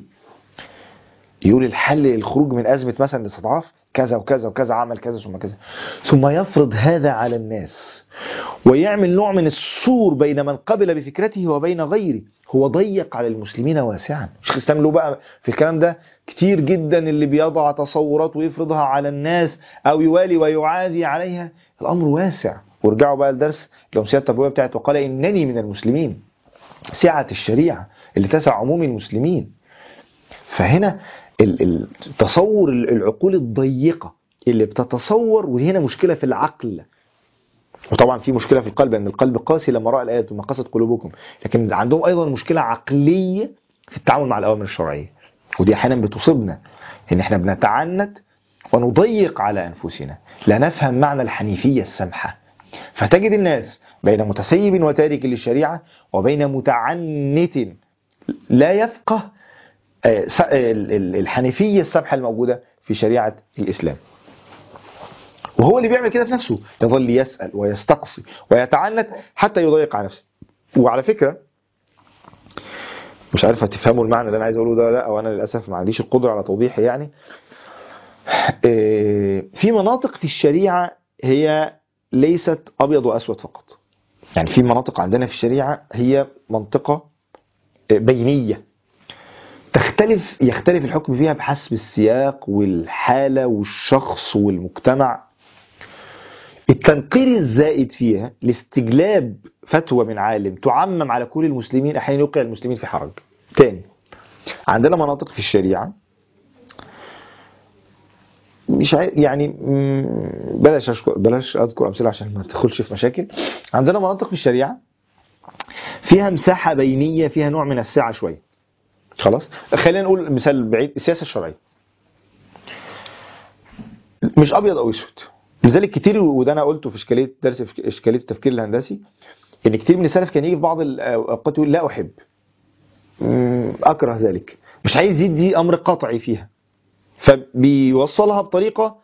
يقول الحل الخروج من أزمة مثلا الاستضعاف كذا وكذا وكذا، عمل كذا ثم كذا، ثم يفرض هذا على الناس ويعمل نوع من السور بين من قبل بفكرته وبين غيره. هو ضيق على المسلمين واسعا. شيخ الإسلام له بقى في الكلام ده كتير جدا، اللي بيضع تصورات ويفرضها على الناس أو يوالي ويعادي عليها. الأمر واسع. ورجعوا بقى الدرس الأمسية التربوية بتاعت وقال إنني من المسلمين، سعة الشريعة اللي تسع عموم المسلمين. فهنا التصور العقول الضيقة اللي بتتصور، وهنا مشكلة في العقل. وطبعا في مشكلة في القلب، أن القلب قاسي لما رأى الآيات وما قست قلوبكم، لكن عندهم أيضا مشكلة عقلية في التعامل مع الأوامر الشرعية. ودي أحيانا بتصيبنا إن إحنا بنتعنت ونضيق على أنفسنا، لا نفهم معنى الحنيفية السمحة. فتجد الناس بين متسيب وتارك للشريعة وبين متعنت لا يفقه الحنيفية السمحة الموجودة في شريعة الإسلام. وهو اللي بيعمل كده في نفسه، يظل يسأل ويستقصي ويتعنت حتى يضيق على نفسه. وعلى فكرة مش عارف هتفهموا المعنى اللي أنا عايز أقوله ده لا، وأنا للأسف ما عنديش القدرة على توضيحه. يعني في مناطق في الشريعة هي ليست أبيض وأسود فقط. يعني في مناطق عندنا في الشريعة هي منطقة بينية، يختلف الحكم فيها بحسب السياق والحالة والشخص والمجتمع. التنقير الزائد فيها لاستجلاب فتوى من عالم تعمم على كل المسلمين أحيانا يوقع المسلمين في حرج. تاني، عندنا مناطق في الشريعة مش يعني بلاش أذكر أمثلة عشان ما تدخلش في مشاكل. عندنا مناطق في الشريعة فيها مساحة بينية، فيها نوع من السعة شوية. خلاص، خلينا نقول مثال بعيد، السياسة الشرعية مش أبيض أو أسود. لذلك كتير، وده أنا قلته في إشكالية درس في إشكالية التفكير الهندسي، إن كتير من السلف كان يجي في بعض الأوقات يقول لا أحب، أكره ذلك، مش عايز يدي أمر قطعي فيها، فبيوصلها بطريقة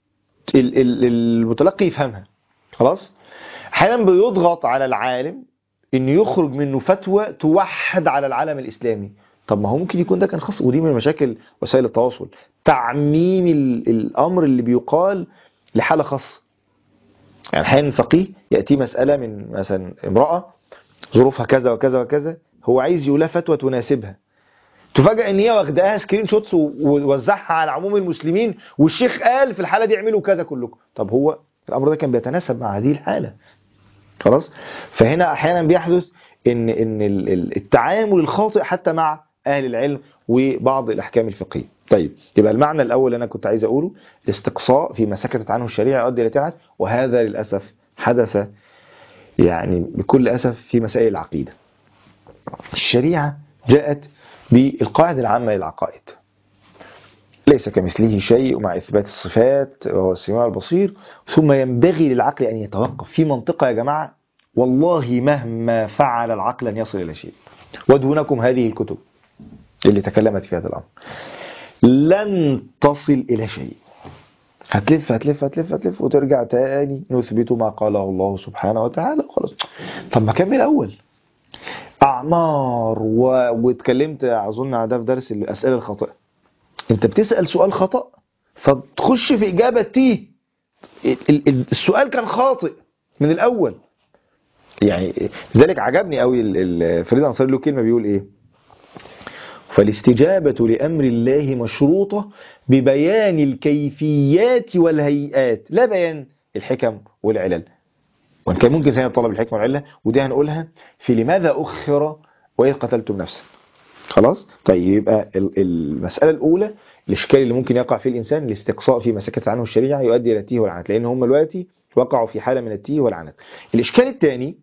المتلقي يفهمها. خلاص، أحيانا بيضغط على العالم إنه يخرج منه فتوى توحد على العالم الإسلامي. طب ما هو ممكن يكون ده كان خاص، ودي من مشاكل وسائل التواصل، تعميم الأمر اللي بيقال لحالة خاصة. يعني أحيانا فقيه يأتي مسألة من مثلا امرأة ظروفها كذا وكذا وكذا، هو عايز يقولها فتوى تناسبها، تفاجأ ان هي واخداها سكرين شوتس ووزعها على عموم المسلمين، والشيخ قال في الحالة دي اعملوا كذا كلكم. طب هو الأمر ده كان بيتناسب مع هذه الحالة؟ خلاص، فهنا أحيانا بيحدث ان التعامل الخاطئ حتى مع أهل العلم وبعض الأحكام الفقهية. طيب، يبقى المعنى الأول اللي أنا كنت عايز أقوله، الاستقصاء فيما سكتت عنه الشريعة يؤدي إلى تبعات، وهذا للأسف حدث يعني بكل أسف في مسائل العقيدة. الشريعة جاءت بالقاعدة العامة للعقائد، ليس كمثله شيء، مع إثبات الصفات وهو السميع البصير. ثم ينبغي للعقل أن يتوقف في منطقة يا جماعة، والله مهما فعل العقل لن يصل إلى شيء، ودونكم هذه الكتب اللي تكلمت في هذا الأمر لن تصل إلى شيء. هتلف هتلف هتلف هتلف وترجع تاني نثبت ما قاله الله سبحانه وتعالى وخلاص. طب ما كمل أول أعمار واتكلمت أظن على ده في درس الأسئلة الخاطئة. أنت بتسأل سؤال خطأ فتخش في إجابة تيه، السؤال كان خاطئ من الأول. يعني لذلك عجبني قوي فريد أنصاري له كلمة بيقول إيه: فالاستجابة لأمر الله مشروطة ببيان الكيفيات والهيئات، لا بيان الحكم والعلل. وإن كان ممكن ثاني طلب الحكمة والعلة، ودي هنقولها في لماذا أخر وإذ قتلتم نفسا. خلاص، طيب، يبقى المسألة الأولى، الإشكال اللي ممكن يقع فيه الإنسان، الاستقصاء فيما سكت عنه الشريعة يؤدي إلى التيه والعنت، لأن هم دلوقتي وقعوا في حالة من التيه والعنت. الإشكال الثاني،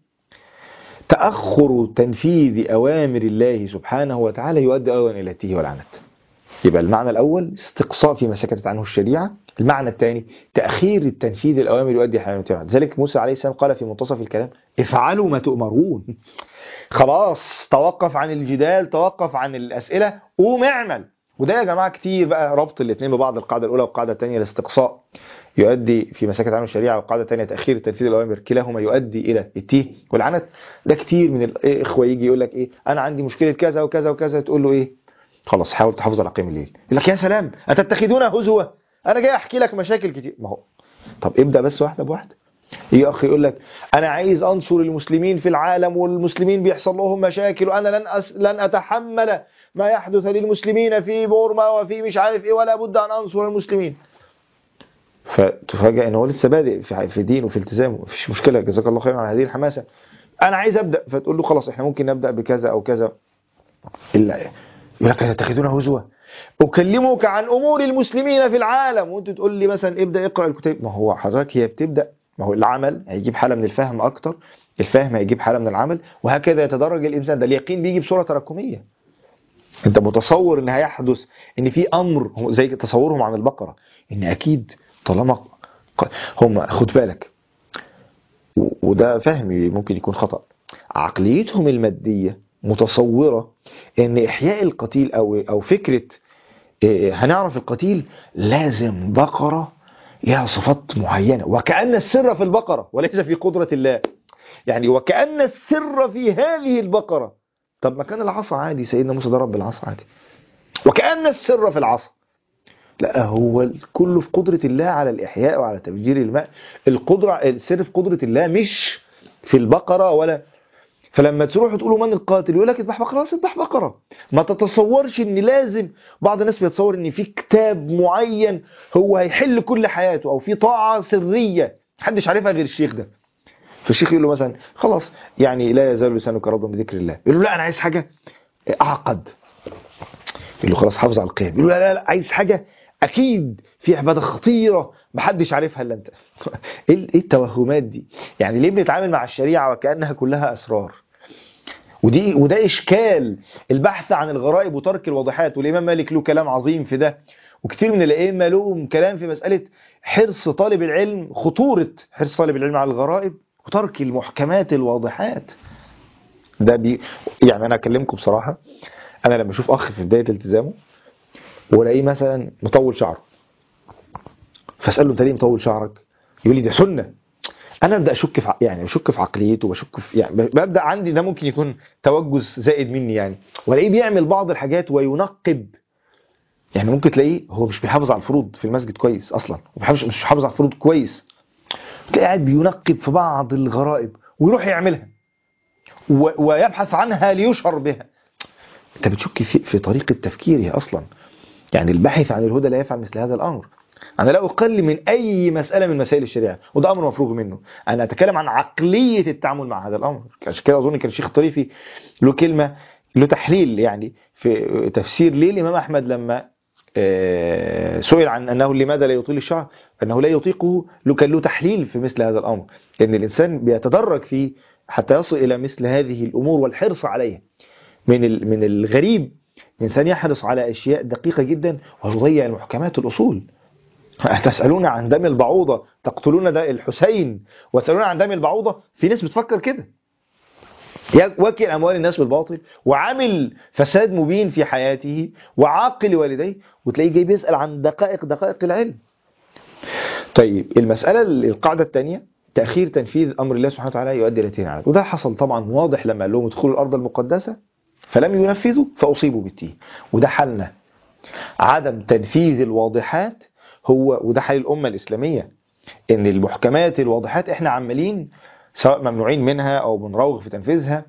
تأخر تنفيذ أوامر الله سبحانه وتعالى يؤدي أيضا إلى التيه والعنت. يبقى المعنى الأول استقصاء فيما سكتت عنه الشريعة، المعنى الثاني تأخير التنفيذ الأوامر يؤدي إلى حالة من التيه. ذلك موسى عليه السلام قال في منتصف الكلام: افعلوا ما تؤمرون. خلاص، توقف عن الجدال، توقف عن الأسئلة، قوم اعمل. وده يا جماعة كتير بقى ربط الاثنين ببعض، القاعدة الأولى والقاعدة الثانية، الاستقصاء يؤدي فيما سكت عنه الشريعة، والقاعدة الثانية تأخير تنفيذ الأوامر، كلاهما يؤدي إلى التيه والعنت. ده كتير من الإخوة يجي يقول لك إيه: أنا عندي مشكلة كذا وكذا وكذا، تقول له إيه؟ خلاص حاول تحافظ على قيام الليل. يقول لك: يا سلام، أتتخذون هزوة، أنا جاي أحكي لك مشاكل كتير. ما هو طب ابدأ بس واحدة بواحدة. يا أخي يقول لك: أنا عايز أنصر المسلمين في العالم، والمسلمين بيحصل لهم مشاكل، وأنا لن أتحمل ما يحدث للمسلمين في بورما وفي مش عارف إيه، ولا بد أن أنصر المسلمين. فتفاجأ إن هو لسه بادئ في دينه وفي التزامه، مفيش مشكلة، جزاك الله خيرا على هذه الحماسة. أنا عايز أبدأ، فتقول له: خلاص إحنا ممكن نبدأ بكذا أو كذا. إلا يقول لك: تتخذون هزوة، أكلمك عن أمور المسلمين في العالم، وأنت تقول لي مثلا ابدأ اقرأ الكتاب. ما هو حضرتك هي بتبدأ، ما هو العمل هيجيب حالة من الفهم أكتر، الفهم هيجيب حالة من العمل، وهكذا يتدرج الإنسان. ده اليقين بيجي بصورة تراكمية. أنت متصور إن هيحدث إن في أمر زي تصورهم عن البقرة، إن أكيد طالما هم، خد بالك، وده فهم ممكن يكون خطأ، عقليتهم المادية متصورة إن إحياء القتيل أو فكرة هنعرف القتيل لازم بقرة لها صفات معينة، وكأن السر في البقرة وليس في قدرة الله. يعني وكأن السر في هذه البقرة. طب ما كان العصا عادي، سيدنا موسى ضرب بالعصا عادي، وكأن السر في العصا. لا، هو كله في قدرة الله على الإحياء وعلى تفجير الماء. السر في قدرة الله، مش في البقرة ولا. فلما تروح تقولوا من القاتل، يقول لك اذبح بقرة، اذبح بقرة. ما تتصورش ان لازم، بعض الناس بيتصور ان في كتاب معين هو هيحل كل حياته، او في طاعة سرية محدش عارفها غير الشيخ ده. فالشيخ يقول له مثلا خلاص يعني لا يزال لسانك رطبا بذكر الله، يقول له لا انا عايز حاجه اعقد، يقول له خلاص حافظ على القيم، يقول له لا عايز حاجه اكيد في عباده خطيره محدش عارفها الا انت. ايه التوهمات دي؟ يعني ليه بنتعامل مع الشريعه وكانها كلها اسرار؟ وده اشكال البحث عن الغرائب وترك الواضحات. والامام مالك له كلام عظيم في ده، وكتير من الائمه لهم كلام في مساله حرص طالب العلم، خطوره حرص طالب العلم على الغرائب وترك المحكمات الواضحات. يعني انا اكلمكم بصراحه، انا لما اشوف اخ في بدايه التزامه والاقيه مثلا مطول شعره، فاساله انت ليه مطول شعرك؟ يقول لي ده سنه. انا ابدا اشك في يعني بشك في عقليته، بشك في يعني ببدا عندي ده ممكن يكون توجس زائد مني يعني، والاقيه بيعمل بعض الحاجات وينقب. يعني ممكن تلاقيه هو مش بيحافظ على الفروض في المسجد كويس اصلا، مش بيحافظ على الفروض كويس، تلاقيه قاعد بينقب في بعض الغرائب ويروح يعملها ويبحث عنها ليشهر بها. انت بتشك في طريقه تفكيره اصلا. يعني الباحث عن الهدى لا يفعل مثل هذا الامر. أنا لا أقل من أي مسألة من مسائل الشريعة، وده أمر مفروغ منه. أنا أتكلم عن عقلية التعامل مع هذا الأمر. عشان كده أظن كان الشيخ الطريفي له كلمة، له تحليل يعني في تفسير ليه الإمام أحمد لما سئل عن أنه لماذا لا يطيل الشعر، أنه لا يطيقه، كان له تحليل في مثل هذا الأمر. لأن الإنسان بيتدرج فيه حتى يصل إلى مثل هذه الأمور والحرص عليها. من الغريب الإنسان يحرص على أشياء دقيقة جدا ويضيع المحكمات الأصول. تسألون عن دم البعوضة تقتلون الحسين وتسألون عن دم البعوضة. في ناس بتفكر كده، واكل أموال الناس بالباطل وعامل فساد مبين في حياته وعاقل والديه، وتلاقيه جاي بيسأل عن دقائق العلم. طيب المسألة القاعدة الثانية تأخير تنفيذ أمر الله سبحانه وتعالى يؤدي إلى التين، وده حصل طبعا واضح لما قال لهم ادخلوا الأرض المقدسة فلم ينفذوا فأصيبوا بالتيه. وده حالنا، عدم تنفيذ الواضحات هو، وده حال الأمة الإسلامية، إن المحكمات الواضحات إحنا عمالين سواء ممنوعين منها أو بنراوغ في تنفيذها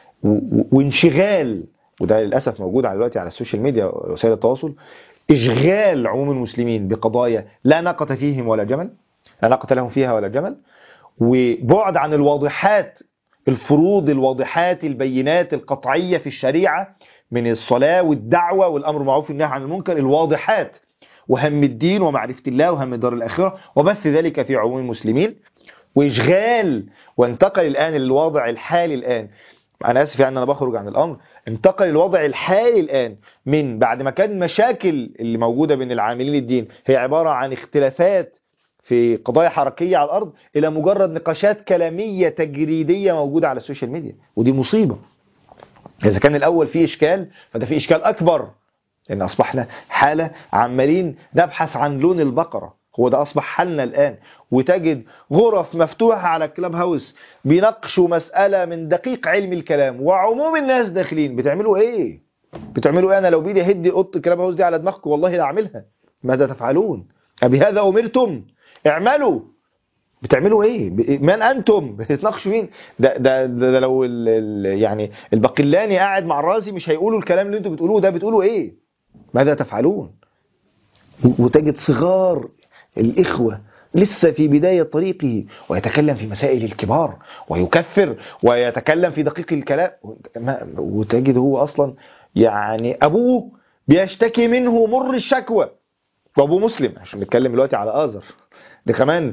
وانشغال. وده للأسف موجود على دلوقتي على السوشيال ميديا ووسائل التواصل، إشغال عموم المسلمين بقضايا لا ناقة فيهم ولا جمل، لا ناقة لهم فيها ولا جمل، وبعد عن الواضحات، الفروض الواضحات البينات القطعية في الشريعة من الصلاة والدعوة والأمر بالمعروف والنهي عن المنكر، الواضحات، وهم الدين ومعرفة الله وهم الدار الآخرة وبث ذلك في عموم المسلمين، وإشغال. وانتقل الآن للوضع الحالي الآن، أنا آسف يعني أنا بخرج عن الأمر، انتقل الوضع الحالي الآن من بعد ما كان مشاكل اللي موجودة بين العاملين الدين هي عبارة عن اختلافات في قضايا حركية على الأرض إلى مجرد نقاشات كلامية تجريدية موجودة على السوشيال ميديا. ودي مصيبة. إذا كان الأول فيه إشكال فده فيه إشكال أكبر، لأن أصبحنا حالة عمالين نبحث عن لون البقرة. هو ده أصبح حالنا الآن. وتجد غرف مفتوحة على كلاب هاوس بيناقشوا مسألة من دقيق علم الكلام وعموم الناس داخلين. بتعملوا إيه؟ بتعملوا إيه؟ أنا لو بيدي هدي قط كلاب هاوس دي على دماغكم والله لا أعملها. ماذا تفعلون؟ أبهذا أمرتم؟ اعملوا. بتعملوا ايه؟ من انتم بتتناقشوا مين؟ ده لو يعني البقلاني قاعد مع الرازي مش هيقولوا الكلام اللي انتم بتقولوه ده. بتقولوا ايه؟ ماذا تفعلون؟ وتجد صغار الإخوة لسه في بداية طريقه ويتكلم في مسائل الكبار ويكفر ويتكلم في دقيق الكلام، وتجد هو أصلا يعني أبوه بيشتكي منه مر الشكوى، وأبوه مسلم عشان نتكلم دلوقتي على آزر ده كمان.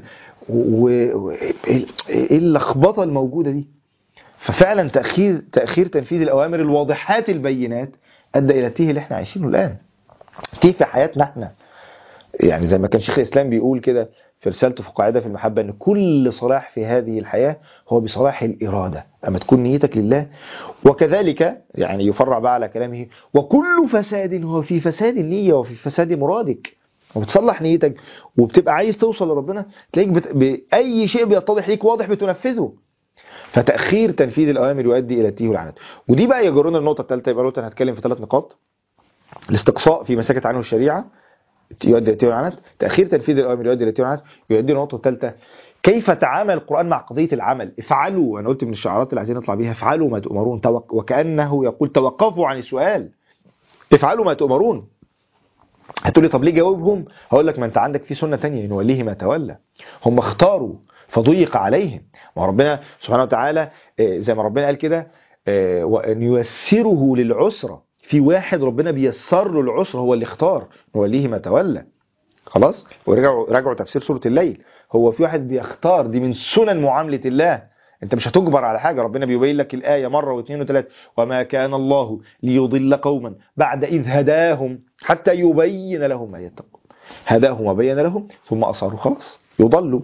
ايه اللخبطة الموجودة دي؟ ففعلا تأخير تنفيذ الأوامر الواضحات البينات أدى إلى التيه اللي احنا عايشينه الآن، تيه في حياتنا احنا. يعني زي ما كان شيخ الإسلام بيقول كده في رسالته في قاعدة في المحبة، أن كل صلاح في هذه الحياة هو بصلاح الإرادة، أما تكون نيتك لله. وكذلك يعني يفرع بقى على كلامه وكل فساد هو في فساد النية وفي فساد مرادك. وبتصلح نيتك وبتبقى عايز توصل لربنا تلاقيك بأي شيء بيتضح ليك واضح بتنفذه. فتأخير تنفيذ الأوامر يؤدي إلى التيه والعنت. ودي بقى يجرنا النقطة الثالثة. يبقى أنا هتكلم في 3 نقاط. الاستقصاء في مساكت عنه الشريعة يؤدي إلى التيه والعنت، تأخير تنفيذ الأوامر يؤدي إلى التيه والعنت، يؤدي النقطة الثالثة كيف تعامل القرآن مع قضية العمل. افعلوا، أنا قلت من الشعارات اللي عايزين نطلع بيها افعلوا ما تؤمرون، وكأنه يقول توقفوا عن السؤال، افعلوا ما تؤمرون. هتقولي طب ليه جاوبهم؟ هقول لك ما انت عندك في سنة تانية، نوليه ما تولى. هم اختاروا فضيق عليهم. وربنا سبحانه وتعالى زي ما ربنا قال كده وأن ييسره للعسرة. في واحد ربنا بيسر له العسرة، هو اللي اختار نوليه ما تولى. خلاص، ورجعوا تفسير سورة الليل. هو في واحد بيختار، دي من سنن معاملة الله. انت مش هتجبر على حاجة، ربنا بيبين لك الآية مرة واثنين وثلاثة. وما كان الله ليضل قوما بعد إذ هداهم حتى يبين لهم ما يتقون. هداهم وبين لهم ثم أصروا خلاص يضلوا.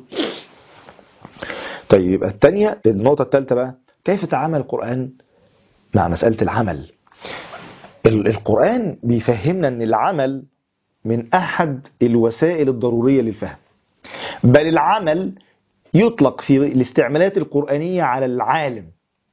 طيب يبقى الثانية، النقطة الثالثة بقى، كيف تعامل القرآن مع مسألة العمل؟ القرآن بيفهمنا أن العمل من أحد الوسائل الضرورية للفهم، بل العمل يطلق في الاستعمالات القرآنية على العالم.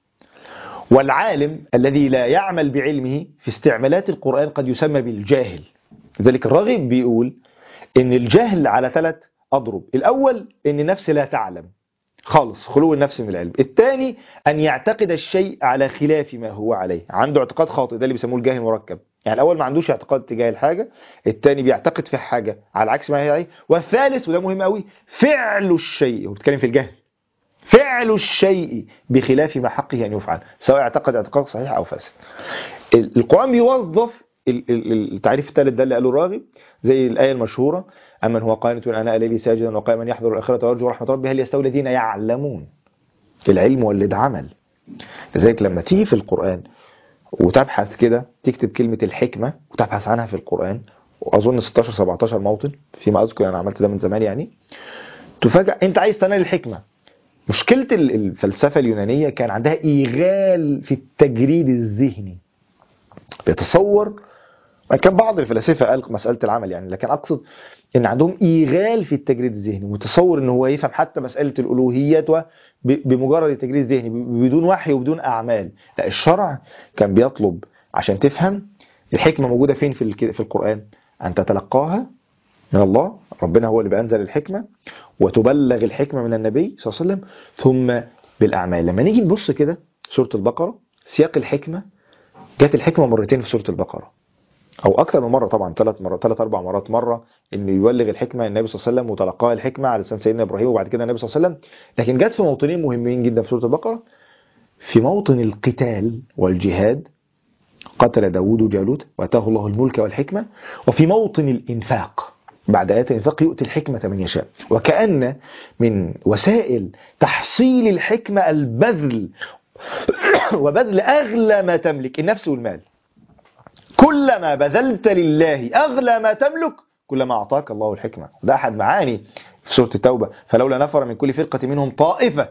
والعالم الذي لا يعمل بعلمه في استعمالات القرآن قد يسمى بالجاهل. لذلك الراغب بيقول إن الجهل على 3 أضرب. الأول إن النفس لا تعلم خالص، خلو النفس من العلم. الثاني أن يعتقد الشيء على خلاف ما هو عليه، عنده اعتقاد خاطئ، ده اللي بيسموه الجهل المركب. يعني الأول ما عندوش اعتقاد تجاه الحاجة، الثاني بيعتقد في حاجة على عكس ما هي عليه، والثالث وده مهم قوي فعل الشيء، وبتكلم في الجهل، فعل الشيء بخلاف ما حقه أن يفعل، سواء اعتقد اعتقاد صحيح أو فاسد. القرآن بيوظف التعريف الثالث ده اللي قاله الراغب زي الآية المشهورة: أمن هو قانت آناء الليل ساجدا وقائما يحذر الآخرة ويرجو رحمة ربه هل يستوي الذين يعلمون. العلم ولد عمل. لذلك لما تيجي في القرآن وتبحث كده، تكتب كلمة الحكمة وتبحث عنها في القرآن، وأظن 16-17 موطن فيما أذكر، أنا عملت ده من زمان يعني، تفاجأ أنت عايز تنال الحكمة. مشكلة الفلسفة اليونانية كان عندها إيغال في التجريد الذهني. بيتصور، كان بعض الفلاسفة قال مسألة العمل يعني، لكن أقصد إن عندهم إيغال في التجريد الذهني، متصور إن هو يفهم حتى مسألة الألوهيات بمجرد التجريد الذهني بدون وحي وبدون أعمال. لا، الشرع كان بيطلب عشان تفهم الحكمة موجودة فين في القرآن، أن تتلقاها من الله، ربنا هو اللي بأنزل الحكمة، وتبلغ الحكمة من النبي صلى الله عليه وسلم، ثم بالأعمال. لما نيجي نبص كده سورة البقرة، سياق الحكمة، جت الحكمة مرتين في سورة البقرة، أو أكثر من مرة طبعا، 3-4 مرات. مرة إنه يبلغ الحكمة النبي صلى الله عليه وسلم وتلقاها الحكمة على لسان سيدنا إبراهيم وبعد كده النبي صلى الله عليه وسلم. لكن جت في موطنين مهمين جدا في سورة البقرة: في موطن القتال والجهاد، قتل داود جالوت واتاه الله الملك والحكمة، وفي موطن الإنفاق، بعد آيات الإنفاق يؤتي الحكمة من يشاء. وكأن من وسائل تحصيل الحكمة البذل، وبذل أغلى ما تملك، النفس والمال. كلما بذلت لله أغلى ما تملك كلما أعطاك الله الحكمة. ده أحد معاني في سورة التوبة: فلولا نفر من كل فرقة منهم طائفة.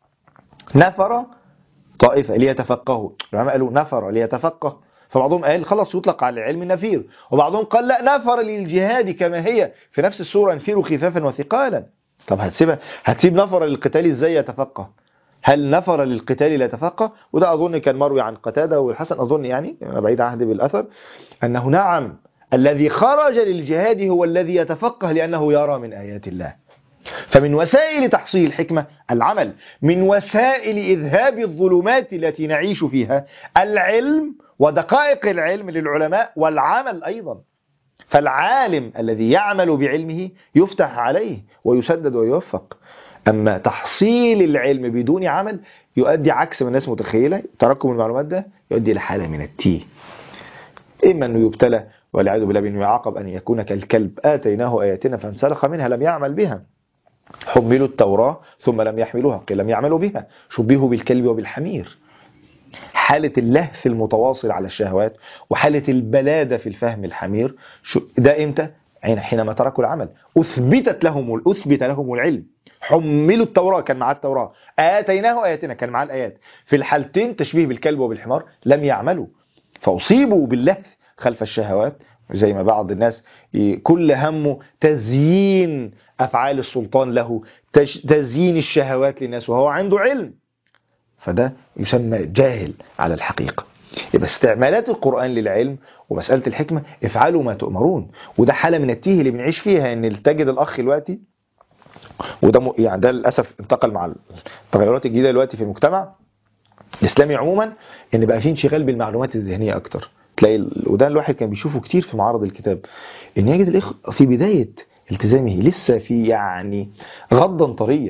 نفر طائفة ليتفقهوا، العلماء قالوا نفر ليتفقه، فبعضهم قال خلاص يطلق على العلم النفير، وبعضهم قال لا، نفر للجهاد كما هي في نفس السورة: انفروا خفافا وثقالا. طب هتسيب نفر للقتال ازاي يتفقه؟ هل نفر للقتال لا يتفقه؟ وده أظن كان مروي عن قتادة والحسن، أظن يعني أنا بعيد عهدي بالأثر، أنه نعم الذي خرج للجهاد هو الذي يتفقه لأنه يرى من آيات الله. فمن وسائل تحصيل الحكمة العمل، من وسائل إذهاب الظلمات التي نعيش فيها العلم ودقائق العلم للعلماء والعمل أيضا. فالعالم الذي يعمل بعلمه يفتح عليه ويسدد ويوفق. أما تحصيل العلم بدون عمل يؤدي عكس ما الناس متخيلة، تراكم المعلومات ده يؤدي إلى حالة من التيه، إما أنه يبتلى والعياذ بالله بأنه يعاقب أن يكون كالكلب آتيناه آياتنا فانسلخ منها لم يعمل بها، حملوا التوراة ثم لم يحملوها قيل لم يعملوا بها، شبهوا بالكلب وبالحمير. حالة اللهث المتواصل على الشهوات وحالة البلادة في الفهم الحمير، ده إمتى؟ حينما تركوا العمل. أثبت لهم العلم. حملوا التوراة، كان معاه التوراة، آتيناه آياتنا، كان معاه الآيات، في الحالتين تشبيه بالكلب وبالحمار، لم يعملوا، فأصيبوا باللهث خلف الشهوات، زي ما بعض الناس كل همه تزيين أفعال السلطان له، تزيين الشهوات للناس وهو عنده علم، فده يسمى جاهل على الحقيقة. يبقى استعمالات القرآن للعلم ومسألة الحكمة: افعلوا ما تؤمرون. وده حالة من التيه اللي بنعيش فيها، ان تجد الأخ دلوقتي، وده يعني ده للأسف انتقل مع التغيرات الجديدة دلوقتي في المجتمع الإسلامي عموما، ان بقى فيه انشغال بالمعلومات الذهنية أكتر. تلاقي وده الواحد كان بيشوفه كتير في معارض الكتاب، ان يجد الإخ في بداية التزامه لسه في يعني غضا طرية،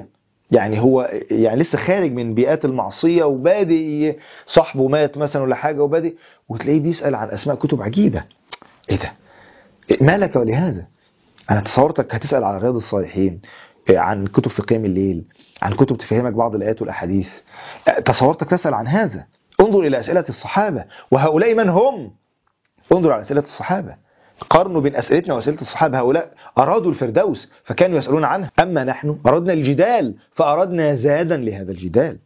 يعني هو يعني لسه خارج من بيئات المعصية وبادئ، صاحبه مات مثلا ولا حاجة وبادئ، وتلاقيه بيسأل عن أسماء كتب عجيبة. إيه ده؟ ما لك ولهذا؟ أنا تصورتك هتسأل عن رياض الصالحين، عن كتب في قيام الليل، عن كتب تفهمك بعض الآيات والأحاديث. تصورتك تسأل عن هذا. انظر إلى أسئلة الصحابة، وهؤلاء من هم؟ انظر على أسئلة الصحابة، قارنوا بين أسئلتنا وأسئلة الصحابة. هؤلاء أرادوا الفردوس فكانوا يسألون عنها، أما نحن أردنا الجدال فأردنا زادا لهذا الجدال.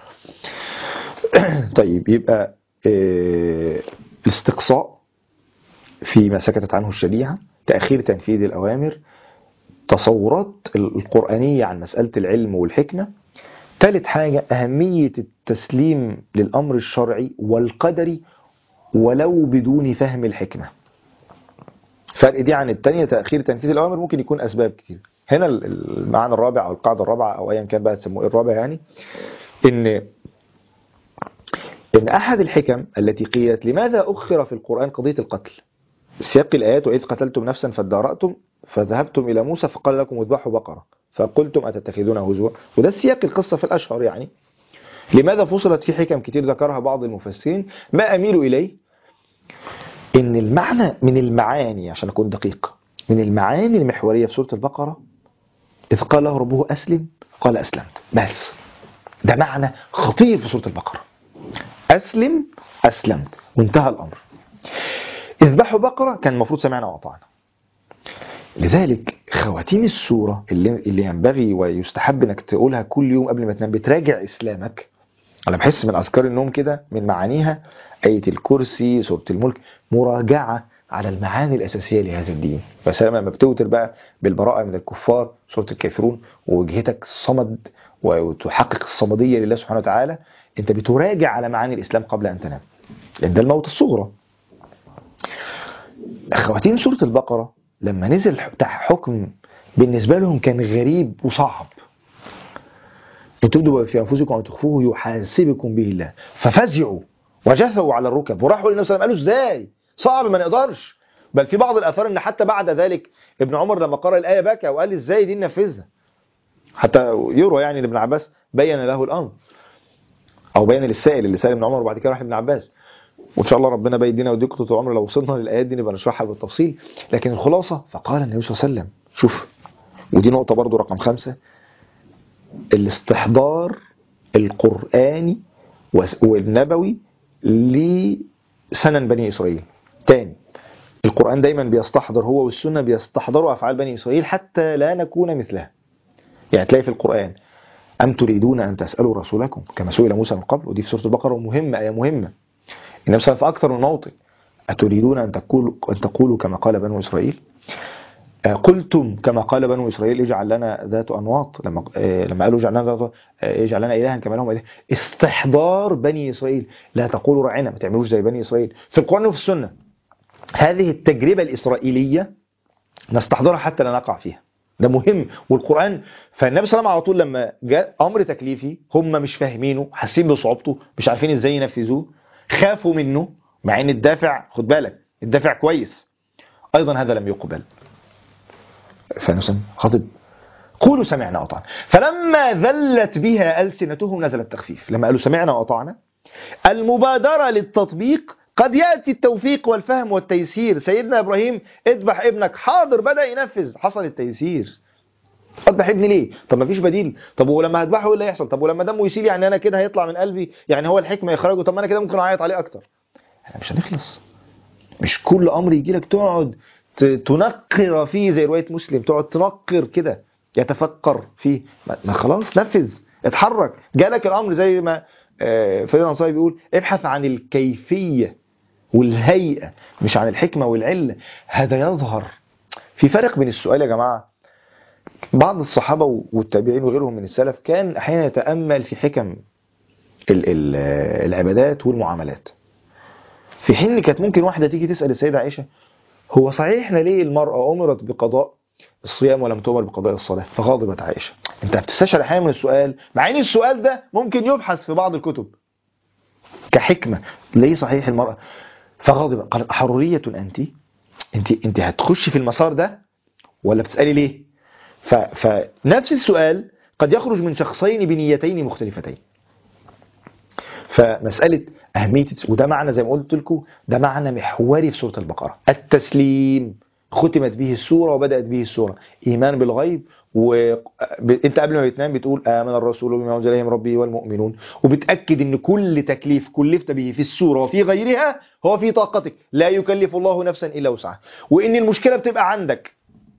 طيب، يبقى الاستقصاء فيما سكتت عنه الشريعة، تأخير تنفيذ الأوامر، تصورات القرآنية عن مسألة العلم والحكمة. ثالث حاجة أهمية التسليم للأمر الشرعي والقدري ولو بدون فهم الحكمة. فرق دي عن التانية، تأخير تنفيذ الأوامر ممكن يكون أسباب كتير. هنا المعنى الرابع أو القاعدة الرابعة أو أيا كان بقى تسموه الرابع، يعني إن أحد الحكم التي قيلت لماذا أخر في القرآن قضية القتل، سياق الآيات: وإذ قتلتم نفسا فادارأتم فذهبتم إلى موسى فقال لكم اذبحوا بقرة فقلتم أتتخذونه هزوا، وده سياق القصة في الأشهر يعني. لماذا فصلت في حكم كتير ذكرها بعض المفسرين؟ ما أميل إليه إن المعنى من المعاني، عشان أكون دقيق، من المعاني المحورية في سورة البقرة: إذ قال له ربه أسلم قال أسلمت. بس ده معنى خطير في سورة البقرة. أسلم أسلمت وانتهى الأمر. اذبحوا بقرة كان المفروض سمعنا وأطعنا. لذلك خواتيم السورة اللي ينبغي ويستحب انك تقولها كل يوم قبل ما تنام، بتراجع إسلامك. أنا بحس من أذكار النوم كده من معانيها آية الكرسي، سورة الملك، مراجعة على المعاني الأساسية لهذا الدين. فسلام لما بتوتر بقى بالبراءة من الكفار، سورة الكافرون، ووجهتك الصمد وتحقق الصمدية لله سبحانه وتعالى، أنت بتراجع على معاني الإسلام قبل أن تنام، لأن ده الموت الصغرى. خواتيم سورة البقرة لما نزل حكم بالنسبة لهم كان غريب وصعب: إن تبدوا في أنفسكم أو تخفوه يحاسبكم به الله، ففزعوا وجثوا على الركب وراحوا للنبي صلى الله عليه وسلم قالوا: إزاي؟ صعب، ما نقدرش. بل في بعض الآثار إن حتى بعد ذلك ابن عمر لما قرأ الآية بكى وقال: إزاي دي ننفذها؟ حتى يروى يعني ابن عباس بين له الأمر، أو بين للسائل اللي سأل ابن عمر وبعد كده راح لابن عباس. وإن شاء الله ربنا بيدينا ويديكم طول العمر لو وصلنا للآيات دي نبقى نشرحها بالتفصيل. لكن الخلاصة: فقال النبي صلى الله عليه وسلم، شوف، ودي نقطة برضو رقم 5، الاستحضار القرآني والنبوي لسنن بني إسرائيل. تاني، القرآن دايما بيستحضر، هو والسنة بيستحضروا أفعال بني إسرائيل حتى لا نكون مثلها. يعني تلاقي في القرآن: أم تريدون أن تسألوا رسولكم كما سئل موسى من قبل، ودي في سورة البقرة، ومهمة، آية مهمة. النبي صلى الله عليه وسلم في أكثر من موطن: أتريدون أن تقولوا كما قال بنو إسرائيل، قلتم كما قال بنو إسرائيل اجعل لنا ذات أنواط، لما قالوا اجعل لنا ذات، اجعل لنا إلها كما لهم إله. استحضار بني إسرائيل، لا تقولوا رعنا، ما تعملوش زي بني إسرائيل، في القرآن وفي السنة. هذه التجربة الإسرائيلية نستحضرها حتى لا نقع فيها، ده مهم. والقرآن، فالنبي صلى الله عليه وسلم على طول لما جاء أمر تكليفي هم مش فاهمينه، حاسين بصعوبته، مش عارفين إزاي ينفذوه، خافوا منه، مع إن الدافع، خد بالك، الدافع كويس، أيضا هذا لم يقبل. فنسم خاطب: قولوا سمعنا وأطعنا. فلما ذلت بها ألسنتهم نزل التخفيف. لما قالوا سمعنا وأطعنا، المبادرة للتطبيق، قد يأتي التوفيق والفهم والتيسير. سيدنا إبراهيم: اذبح ابنك، حاضر، بدأ ينفذ، حصل التيسير. اذبح ابني ليه؟ طب ما فيش بديل. طب ولما هذبحه ايه اللي هيحصل؟ طب ولما دمه يسيل، يعني انا كده هيطلع من قلبي، يعني هو الحكمة يخرجه، طب ما انا كده ممكن اعيط عليه اكتر. احنا مش هنخلص. مش كل امر يجي لك تقعد تنقر فيه زي رواية مسلم، تقعد تنقر كده، يتفكر فيه. ما خلاص، نفذ، اتحرك. جالك الامر زي ما فريد الأنصاري بيقول: ابحث عن الكيفية والهيئة مش عن الحكمة والعلة. هذا يظهر في فرق بين السؤال. يا جماعة، بعض الصحابة والتابعين وغيرهم من السلف كان أحيانا يتأمل في حكم العبادات والمعاملات، في حين كانت ممكن واحدة تيجي تسأل السيدة عائشة: هو صحيح احنا ليه المرأة أمرت بقضاء الصيام ولم تؤمر بقضاء الصلاة؟ فغاضبت عائشة. انت بتستشعر احيانا من السؤال، مع ان السؤال ده ممكن يبحث في بعض الكتب كحكمة، ليه صحيح المرأة؟ فغاضبت، قالت: حرورية انت هتخش في المسار ده ولا بتسألي ليه؟ فنفس السؤال قد يخرج من شخصين بنيتين مختلفتين. فمسألة أهمية، وده معنى زي ما قلت لكم، ده معنى محوري في سورة البقرة، التسليم. ختمت به السورة وبدأت به السورة، إيمان بالغيب. وانت قبل ما بتنام بتقول آمن الرسول بما أنزل إليه من ربه والمؤمنون، وبتأكد ان كل تكليف كلفت به في السورة وفي غيرها هو في طاقتك، لا يكلف الله نفسا إلا وسعها، وان المشكلة بتبقى عندك.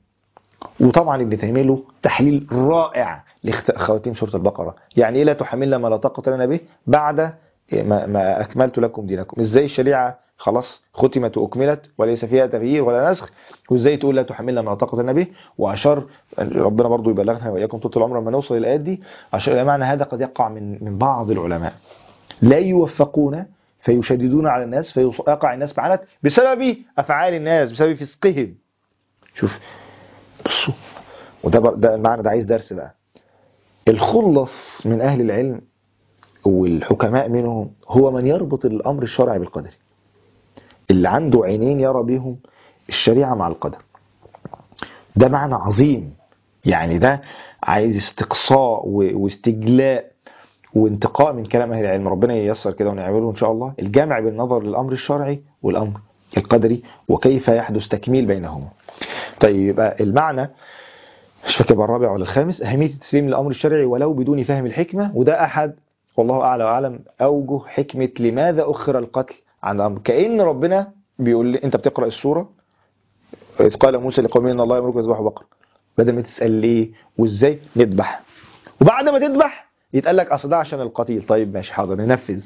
وطبعا ابن تيمية له تحليل رائع لخواتيم سورة البقرة. يعني إيه لا تحملنا ما لا طاقة لنا به بعد ما أكملت لكم دينكم؟ إزاي الشريعة خلاص ختمت وأكملت وليس فيها تغيير ولا نسخ، وإزاي تقول لا تحملنا ما لا طاقة لنا به؟ وأشار ربنا برضو يبلغنا وإياكم طول العمر لما نوصل الآيات دي، أشار إلى معنى هذا قد يقع من بعض العلماء لا يوفقون فيشددون على الناس فيقع الناس بعلت بسبب أفعال الناس، بسبب فسقهم. شوف بصوا، وده المعنى ده عايز درس بقى. الخلص من أهل العلم والحكماء منهم هو من يربط الأمر الشرعي بالقدر، اللي عنده عينين يرى بهم الشريعة مع القدر. ده معنى عظيم، يعني ده عايز استقصاء واستجلاء وانتقاء من كلام أهل العلم. ربنا ييسر كده ونعمله إن شاء الله، الجامع بالنظر للأمر الشرعي والأمر القدري وكيف يحدث تكميل بينهما. طيب يبقى المعنى مش فاكر الرابع ولا الخامس، أهمية التسليم للأمر الشرعي ولو بدون فهم الحكمة. وده أحد والله أعلى وأعلم أوجه حكمة لماذا أخر القتل عن الأمر. كأن ربنا بيقول لي أنت بتقرأ السورة، إذ قال موسى لقومه إن الله يأمركم أن تذبحوا بقرة، بدل ما تسأل ليه وإزاي نذبح، وبعد ما تذبح يتقال لك أصل ده عشان القتيل. طيب ماشي حاضر ننفذ،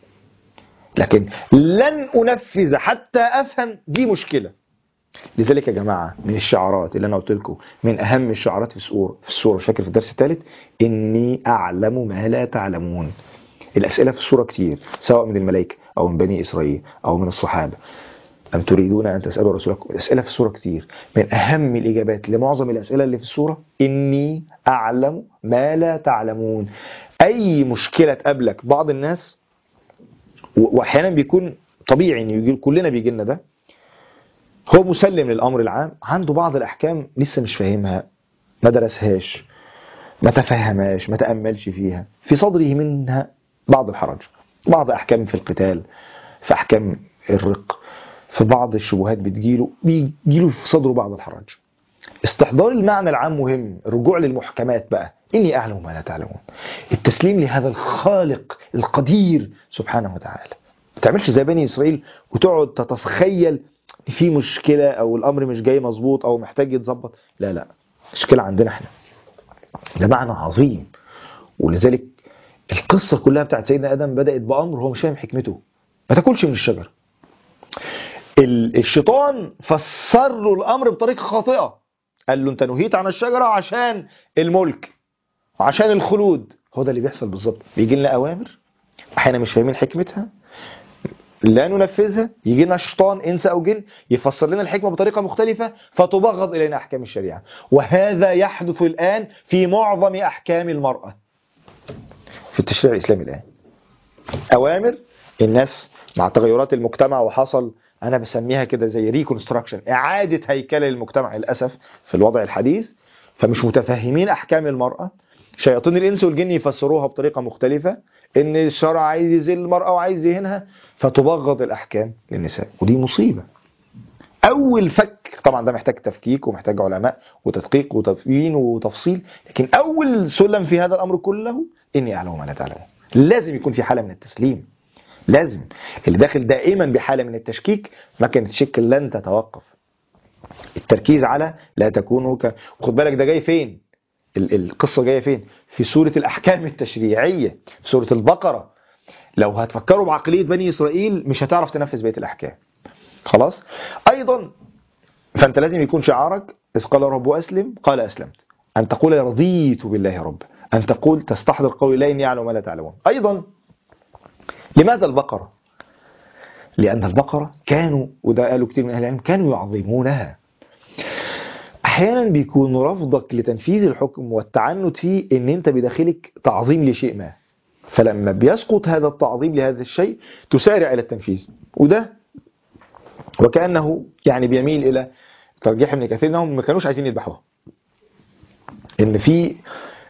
لكن لن أنفذ حتى أفهم، دي مشكلة. لذلك يا جماعة من الشعارات اللي أنا قلت لكم من أهم الشعارات في السورة مش فاكر في الدرس الثالث، إني أعلم ما لا تعلمون. الأسئلة في السورة كتير، سواء من الملائكة أو من بني إسرائيل أو من الصحابة. أم تريدون أن تسألوا رسولكم؟ الأسئلة في السورة كتير. من أهم الإجابات لمعظم الأسئلة اللي في السورة إني أعلم ما لا تعلمون. أي مشكلة تقابلك بعض الناس، وأحيانا بيكون طبيعي إن كلنا بيجي لنا ده، هو مسلم للأمر العام، عنده بعض الأحكام لسه مش فاهمها، ما درسهاش، ما تفهمهاش، ما تأملش فيها، في صدره منها بعض الحرج، بعض أحكام في القتال، في أحكام الرق، في بعض الشبهات بيجيله في صدره بعض الحرج. استحضار المعنى العام مهم، الرجوع للمحكمات بقى، إني أعلم ما لا تعلمون، التسليم لهذا الخالق القدير سبحانه وتعالى. ما تعملش زي بني إسرائيل وتقعد تتخيل في مشكلة أو الأمر مش جاي مظبوط أو محتاج يتظبط. لا لا، مشكلة عندنا احنا. ده معنى عظيم. ولذلك القصة كلها بتاعت سيدنا آدم بدأت بأمر هو مش فاهم حكمته، ما تاكلش من الشجرة. الشيطان فسر له الأمر بطريقة خاطئة، قال له أنت نهيت عن الشجرة عشان الملك وعشان الخلود. هو ده اللي بيحصل بالظبط، بيجي لنا أوامر احنا مش فاهمين حكمتها، لا ننفذها، يجي لنا الشيطان انس او جن يفسر لنا الحكمه بطريقه مختلفه فتبغض الينا احكام الشريعه. وهذا يحدث الان في معظم احكام المراه في التشريع الاسلامي الان. اوامر الناس مع تغيرات المجتمع، وحصل انا بسميها كده زي ريكونستراكشن، اعاده هيكله للمجتمع للاسف في الوضع الحديث، فمش متفهمين احكام المراه. شياطين الانس والجن يفسروها بطريقه مختلفه، ان الشرع عايز يذل المراه وعايز يهينها، فتبغض الاحكام للنساء، ودي مصيبه. اول فك طبعا ده محتاج تفكيك ومحتاج علماء وتدقيق وتبيين وتفصيل، لكن اول سلم في هذا الامر كله اني اعلم ما لا تعلمون. لازم يكون في حاله من التسليم، لازم. اللي داخل دائما بحاله من التشكيك مكنه الشك لن تتوقف. التركيز على لا تكونوا خد بالك ده جاي فين؟ القصة جاية فين؟ في سورة الأحكام التشريعية، في سورة البقرة. لو هتفكروا بعقلية بني إسرائيل مش هتعرف تنفذ بقية الأحكام. خلاص؟ أيضا فأنت لازم يكون شعارك إذ قال رب أسلم قال أسلمت، أن تقول رضيت بالله رب، أن تقول تستحضر قول لا إني أعلم ما لا تعلمون. أيضا لماذا البقرة؟ لأن البقرة كانوا، وده قالوا كتير من أهل العلم، كانوا يعظمونها. احيانا بيكون رفضك لتنفيذ الحكم والتعنت فيه ان انت بداخلك تعظيم لشيء ما، فلما بيسقط هذا التعظيم لهذا الشيء تسارع الى التنفيذ. وده وكأنه يعني بيميل الى ترجيح ابن كثير انهم ما كانوش عايزين يذبحوها، ان في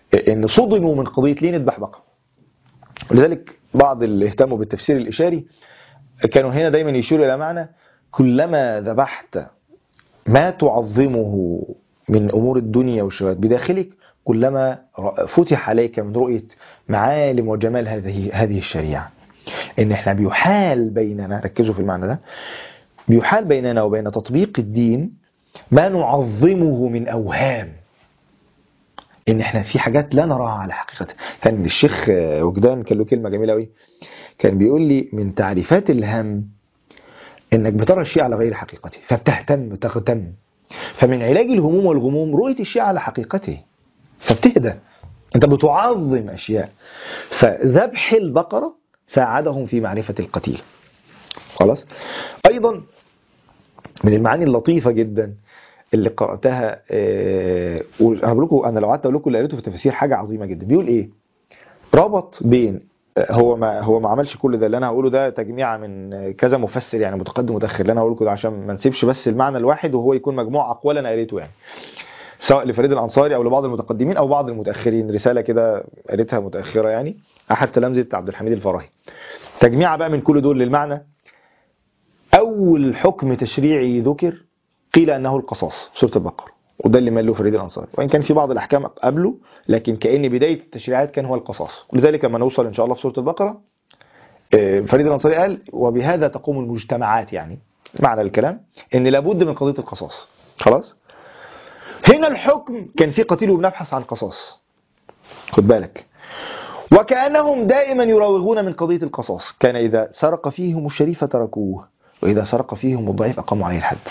ان صدموا من قضية ليه نذبح بقرة. ولذلك بعض اللي اهتموا بالتفسير الإشاري كانوا هنا دايما يشيروا إلى معنى كلما ذبحت ما تعظمه من أمور الدنيا والشهوات بداخلك كلما فتح عليك من رؤية معالم وجمال هذه الشريعة. إن إحنا بيحال بيننا، ركزوا في المعنى ده، بيحال بيننا وبين تطبيق الدين ما نعظمه من أوهام. إن إحنا في حاجات لا نراها على حقيقتها. كان الشيخ وجدان كان له كلمة جميلة أوي، كان بيقول لي من تعريفات الهم إنك بترى الشيء على غير حقيقته فبتهتم تغتم. فمن علاج الهموم والغموم رؤية الشيء على حقيقته فبتهدى، أنت بتعظم أشياء. فذبح البقرة ساعدهم في معرفة القتيل. خلاص. أيضا من المعاني اللطيفة جدا اللي قرأتها، أنا بقول لكم، أنا لو قعدت أقول لكم اللي قريته في التفسير حاجة عظيمة جدا. بيقول إيه؟ ربط بين هو ما عملش كل ده اللي انا هقوله ده تجميعه من كذا مفسر يعني متقدم متاخر، اللي انا هقوله كده عشان ما نسيبش بس المعنى الواحد وهو يكون مجموع اقوال انا قريته يعني، سواء لفريد الانصاري او لبعض المتقدمين او بعض المتاخرين، رساله كده قريتها متاخره يعني احد تلامذه عبد الحميد الفراهي. تجميعه بقى من كل دول للمعنى. اول حكم تشريعي ذكر قيل انه القصاص، سوره البقره، وده اللي ماله فريد الانصاري، وان كان في بعض الاحكام قبله لكن كأن بدايه التشريعات كان هو القصاص. ولذلك لما نوصل ان شاء الله في سوره البقره فريد الانصاري قال وبهذا تقوم المجتمعات، يعني معنى الكلام ان لابد من قضيه القصاص. خلاص. هنا الحكم كان في قتيل وبنبحث عن قصاص، خد بالك. وكأنهم دائما يراوغون من قضيه القصاص، كان اذا سرق فيهم الشريف تركوه واذا سرق فيهم الضعيف اقاموا عليه الحد.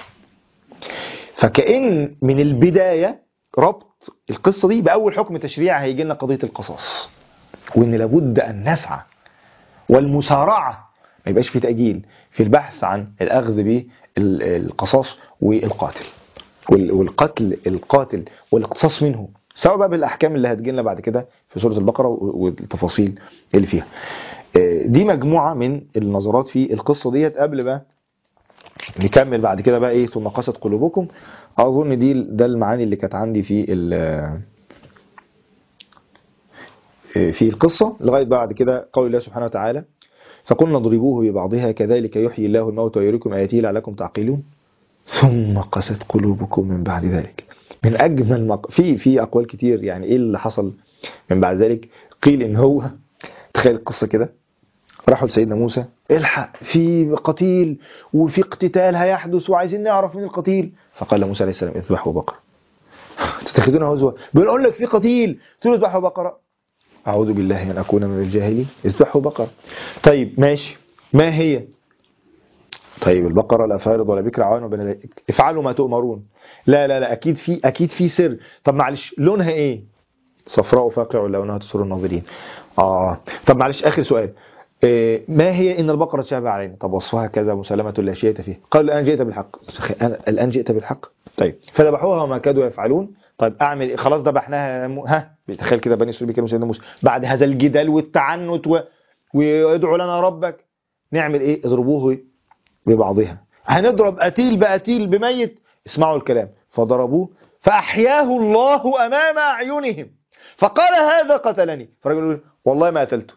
فكأن من البداية ربط القصة دي بأول حكم تشريع هيجي لنا قضية القصاص، وإن لابد أن نسعى والمسارعة، ما يبقاش في تأجيل في البحث عن الأخذ بالقصاص والقاتل القاتل والاقتصاص منه، سواء بقى بالأحكام اللي هتجي لنا بعد كده في سورة البقرة والتفاصيل اللي فيها. دي مجموعة من النظرات في القصة ديت. قبل ما نكمل بعد كده بقى ايه ثم قست قلوبكم، اظن ده المعاني اللي كانت عندي في القصة لغاية بعد كده. قول الله سبحانه وتعالى فقلنا اضربوه ببعضها كذلك يحيي الله الموتى ويريكم آياته لعلكم تعقلون ثم قست قلوبكم من بعد ذلك. من اجمل في اقوال كتير يعني ايه اللي حصل من بعد ذلك. قيل ان هو، تخيل القصة كده، راحوا لسيدنا موسى الحق في قتيل وفي اقتتال هيحدث وعايزين نعرف مين القتيل. فقال موسى عليه السلام اذبحوا بقرة. تتخذونها هزوا، بنقول لك في قتيل تقول اذبحوا بقرة؟ اعوذ بالله ان اكون من الجاهلين. اذبحوا بقرة. طيب ماشي، ما هي؟ طيب البقرة لا فارض ولا بكر عوان وبين ذلك، افعلوا ما تؤمرون. لا اكيد في سر. طب معلش لونها ايه؟ صفراء فاقع لونها تسر الناظرين. طب معلش اخر سؤال، ما هي إن البقرة تشابه علينا؟ طب وصفها كذا مسلمة لا شيء فيه. قال الآن جئت بالحق. الآن جئت بالحق. طيب فذبحوها وما كادوا يفعلون. طيب أعمل إيه؟ خلاص ذبحناها. تخيل كده بني إسرائيل بيكلموا سيدنا موسى بعد هذا الجدال والتعنت ويدعو لنا ربك، نعمل إيه؟ اضربوه ببعضها. هنضرب قتيل بقتيل بميت. اسمعوا الكلام. فضربوه فأحياه الله أمام أعينهم فقال هذا قتلني. فالرجل يقول والله ما قتلته.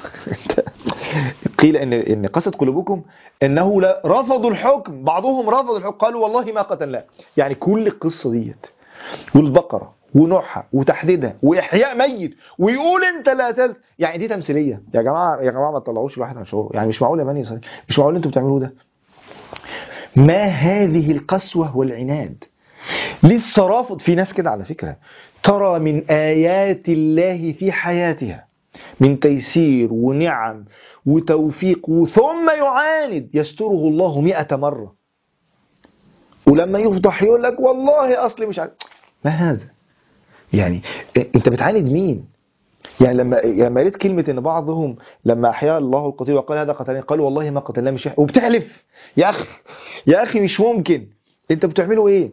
قيل ان قست قلوبكم انه رفضوا الحكم، بعضهم رفض الحكم قالوا والله ما قتلناه. يعني كل القصه ديت والبقره ونوحها وتحديدها واحياء ميت ويقول انت لا قتلت، يعني دي تمثيليه. يا جماعه ما تطلعوش الواحد عن شعوره، يعني مش معقول يا بني اسرائيل، مش معقول انتوا بتعملوه ده. ما هذه القسوه والعناد؟ لسه رافض. في ناس كده على فكره ترى من ايات الله في حياتها من تيسير ونعم وتوفيق ثم يعاند يستره الله 100 مرة، ولما يفضح يقول لك والله أصلي مش عارف. ما هذا؟ يعني أنت بتعاند مين؟ يعني لما قريت كلمة إن بعضهم لما أحيا الله القتيل وقال هذا قتلني قالوا والله ما قتلناه مش وبتحلف. يا أخي مش ممكن، أنت بتعملوا إيه؟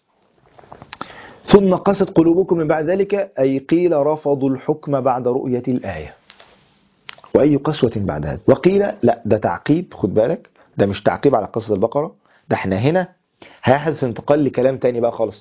ثم قست قلوبكم من بعد ذلك، أي قيل رفضوا الحكم بعد رؤية الآية. وأي قسوة بعد هذا. وقيل لا ده تعقيب، خد بالك ده مش تعقيب على قصة البقرة، ده احنا هنا هيحدث انتقال لكلام تاني بقى خالص.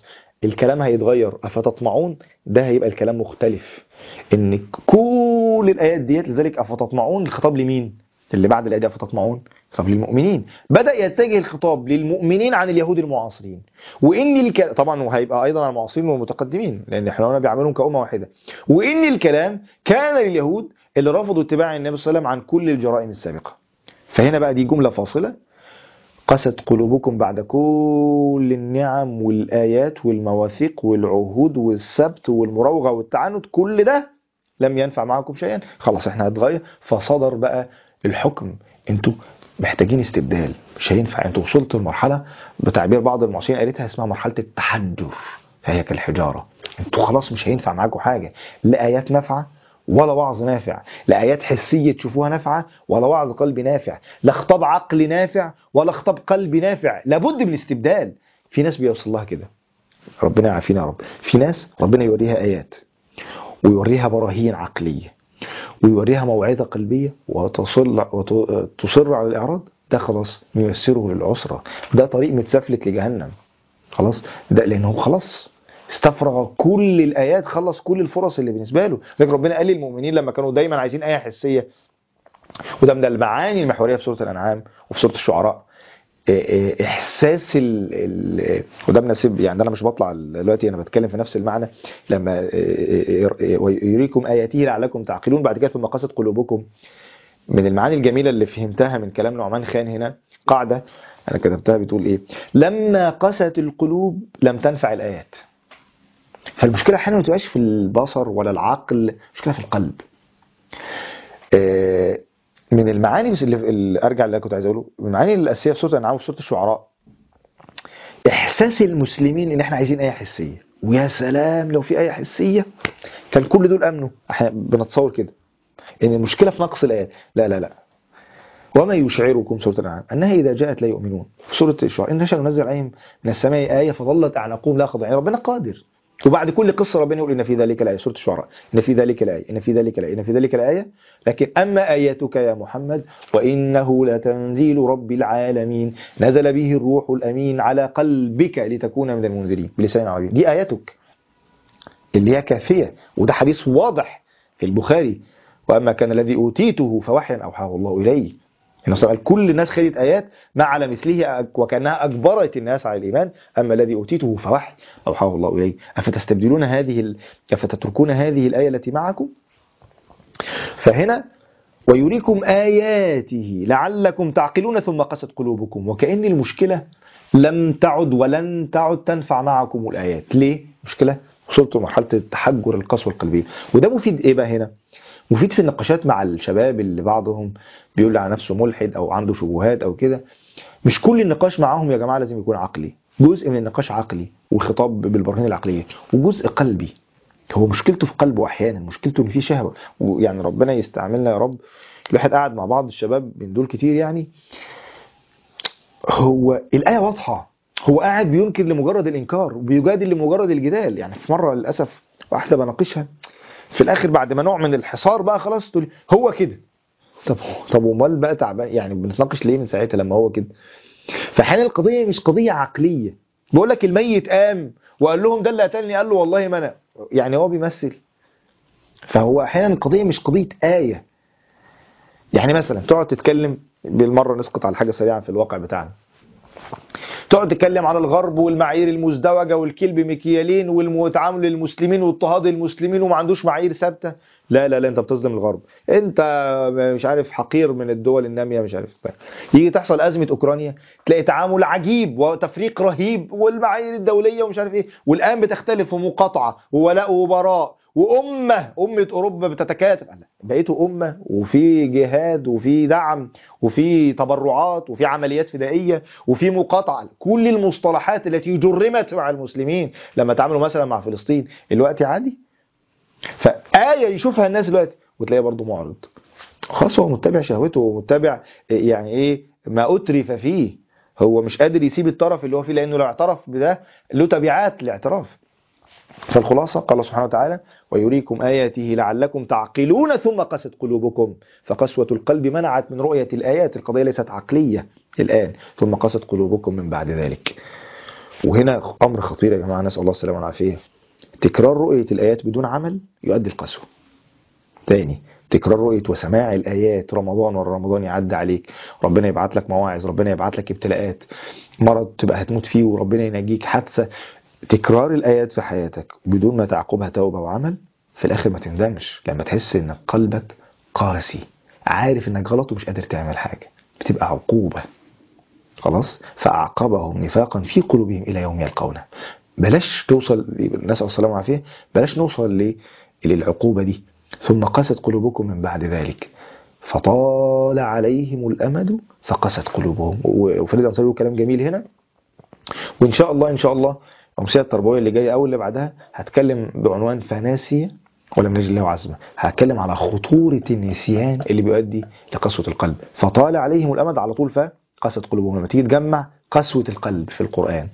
الكلام هيتغير. أفتطمعون ده هيبقى الكلام مختلف، إن كل الآيات ديت. لذلك أفتطمعون الخطاب لمين؟ اللي بعد الآية دي أفتطمعون خطاب للمؤمنين. بدأ يتجه الخطاب للمؤمنين عن اليهود المعاصرين. وإن طبعا وهيبقى أيضا على المعاصرين والمتقدمين، لأن احنا قلنا بيعملهم كأمة واحدة. وإن الكلام كان لليهود اللي رفضوا اتباع النبي صلى الله عليه وسلم عن كل الجرائم السابقة. فهنا بقى دي جملة فاصلة: قست قلوبكم بعد كل النعم والآيات والمواثيق والعهود والسبت والمراوغة والتعنت، كل ده لم ينفع معكم شيئا، خلاص احنا هنتغير. فصدر بقى الحكم: انتوا محتاجين استبدال، مش هينفع. انتوا وصلتوا لمرحلة بتعبير بعض المعاصرين قالتها اسمها مرحلة التحجر، فهي كالحجارة. انتوا خلاص مش هينفع معاكم حاجة، لا آيات نافعة ولا وعظ نافع، لا آيات حسية تشوفوها نافعة ولا وعظ قلبي نافع، لا خطاب عقل نافع ولا خطاب قلبي نافع. لابد من الاستبدال. في ناس بيوصل لها كده، ربنا يعافينا يا رب. في ناس ربنا يوريها آيات ويوريها براهين عقلية ويوريها موعظة قلبية وتصر على الإعراض، ده خلاص ييسره للعسرة، ده طريق متسفلت لجهنم خلاص. ده لأنه خلاص استفرغ كل الآيات، خلص كل الفرص اللي بالنسبة له. لكن ربنا قال للمؤمنين لما كانوا دايما عايزين آية حسية، وده من المعاني المحورية في سورة الأنعام وفي سورة الشعراء، احساس وده مناسب يعني. ده انا مش بطلع دلوقتي، انا بتكلم في نفس المعنى. لما ويريكم اياته لعلكم تعقلون، بعد كده ثم قست قلوبكم. من المعاني الجميله اللي فهمتها من كلام نعمان خان هنا قاعده انا كتبتها بتقول ايه: لما قست القلوب لم تنفع الايات. فالمشكله احيانا ما تبقاش في البصر ولا العقل، مشكله في القلب. من المعاني بس اللي ارجع اللي كنت عايز اقوله، من المعاني الاساسيه في سوره الانعام وفي سوره الشعراء، احساس المسلمين ان احنا عايزين ايه حسيه. ويا سلام لو في ايه حسيه كان كل دول امنوا. احنا بنتصور كده ان المشكله في نقص الايات. لا لا لا. وما يشعركم سوره الانعام انها اذا جاءت لا يؤمنون. في سوره الشعراء: ان نشأ ننزل عليهم من السماء ايه فظلت اعناقهم لا خاضعين. ربنا قادر. وبعد كل قصه ربنا يقول ان في ذلك الايه. سوره الشعراء: ان في ذلك الايه، ان في ذلك الايه، ان في ذلك الايه. لكن اما اياتك يا محمد وانه لتنزيل رب العالمين نزل به الروح الامين على قلبك لتكون من المنذرين بلسان عربي. دي اياتك اللي هي كافيه، وده حديث واضح في البخاري: واما كان الذي اوتيته فوحيا اوحاه الله اليه. إنه كل الناس خدت آيات ما على مثله وكأنها أجبرت الناس على الإيمان. أما الذي أوتيته فوحي أوحاه الله إليه. أفتستبدلون أفتتركون هذه الآية التي معكم. فهنا ويريكم آياته لعلكم تعقلون ثم قست قلوبكم. وكأن المشكلة لم تعد ولن تعد تنفع معكم الآيات. ليه؟ مشكلة وصلتوا لمرحلة التحجر القسوة القلبية. وده مفيد إيه بقى هنا؟ مفيد في النقاشات مع الشباب اللي بعضهم بيقول على نفسه ملحد او عنده شبهات او كده. مش كل النقاش معاهم يا جماعه لازم يكون عقلي. جزء من النقاش عقلي وخطاب بالبراهين العقليه، وجزء قلبي. هو مشكلته في قلبه احيانا، مشكلته ان في شهوه. ويعني ربنا يستعملنا يا رب. الواحد قاعد مع بعض الشباب من دول كتير يعني، هو الايه واضحه، هو قاعد بينكر لمجرد الانكار وبيجادل لمجرد الجدال. يعني في مره للاسف واحده بناقشها في الاخر بعد ما نوع من الحصار بقى خلاص تقول هو كده. طب امال بقى تعبان يعني بنتناقش ليه من ساعتها لما هو كده؟ فحين القضيه مش قضيه عقليه. بقول لك الميت قام وقال لهم ده اللي قتلني، قال له والله ما انا، يعني هو بيمثل. فهو احيانا القضيه مش قضيه ايه. يعني مثلا تقعد تتكلم بالمره، نسقط على حاجه سريعه في الواقع بتاعنا، تقعد تتكلم على الغرب والمعايير المزدوجه والكلب مكيالين والتعامل للمسلمين واضطهاد المسلمين وما عندوش معايير ثابته. لا لا لا، انت بتظلم الغرب، انت مش عارف حقير من الدول الناميه، مش عارف. يجي تحصل ازمه اوكرانيا تلاقي تعامل عجيب وتفريق رهيب والمعايير الدوليه ومش عارف ايه، والان بتختلف ومقاطعه وولاء وبراء وامه اوروبا بتتكاتف. بقيتوا امه وفي جهاد وفي دعم وفي تبرعات وفي عمليات فدائيه وفي مقاطعه. كل المصطلحات التي جرمت مع المسلمين لما تعاملوا مثلا مع فلسطين الوقت عادي. فآية يشوفها الناس دلوقتي وتلاقيه برضه معرض. خلاص هو متبع شهوته ومتبع يعني ايه ما أترف فيه. هو مش قادر يسيب الطرف اللي هو فيه، لأنه لو اعترف بده له تبعات الاعتراف. فالخلاصة قال سبحانه وتعالى: ويريكم آياته لعلكم تعقلون ثم قست قلوبكم. فقسوة القلب منعت من رؤية الآيات. القضية ليست عقلية الآن. ثم قست قلوبكم من بعد ذلك. وهنا أمر خطير يا جماعة، نسأل الله السلامة والعافية. تكرار رؤية الآيات بدون عمل يؤدي القسوة. تاني، تكرار رؤية وسماع الآيات رمضان ورا رمضان يعدي عليك، ربنا يبعت لك مواعظ، ربنا يبعت لك ابتلاءات، مرض تبقى هتموت فيه وربنا ينجيك، حادثة، تكرار الآيات في حياتك بدون ما تعقبها توبة وعمل، في الآخر ما تندمش لما تحس إن قلبك قاسي، عارف إنك غلط ومش قادر تعمل حاجة، بتبقى عقوبة. خلاص، فأعقبهم نفاقا في قلوبهم إلى يوم يلقونه. بلاش توصل، نسأل السلامة والعافية، بلاش نوصل للعقوبة دي. ثم قست قلوبكم من بعد ذلك فطال عليهم الأمد فقست قلوبهم. وفريد الأنصاري له كلام جميل هنا، وإن شاء الله إن شاء الله الأمسية التربوية اللي جاية أو اللي بعدها هتكلم بعنوان فناسية ولم نجد له عزمة. هتكلم على خطورة النسيان اللي بيؤدي لقسوة القلب. فطال عليهم الأمد على طول فقست قلوبهم. لما تيجي تجمع قسوة القلب في القرآن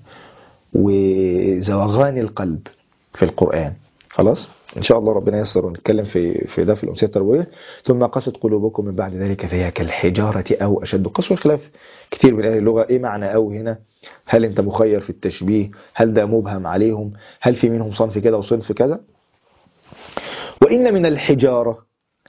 وزوغان القلب في القرآن، خلاص إن شاء الله ربنا ييسر ونتكلم في ده في الأمسية التربوية. ثم قست قلوبكم من بعد ذلك فهي كالحجارة أو أشد قسوة. خلاف كتير من أهل اللغة إيه معنى أو هنا، هل أنت مخير في التشبيه، هل ده مبهم عليهم، هل في منهم صنف كده وصنف كذا. وإن من الحجارة،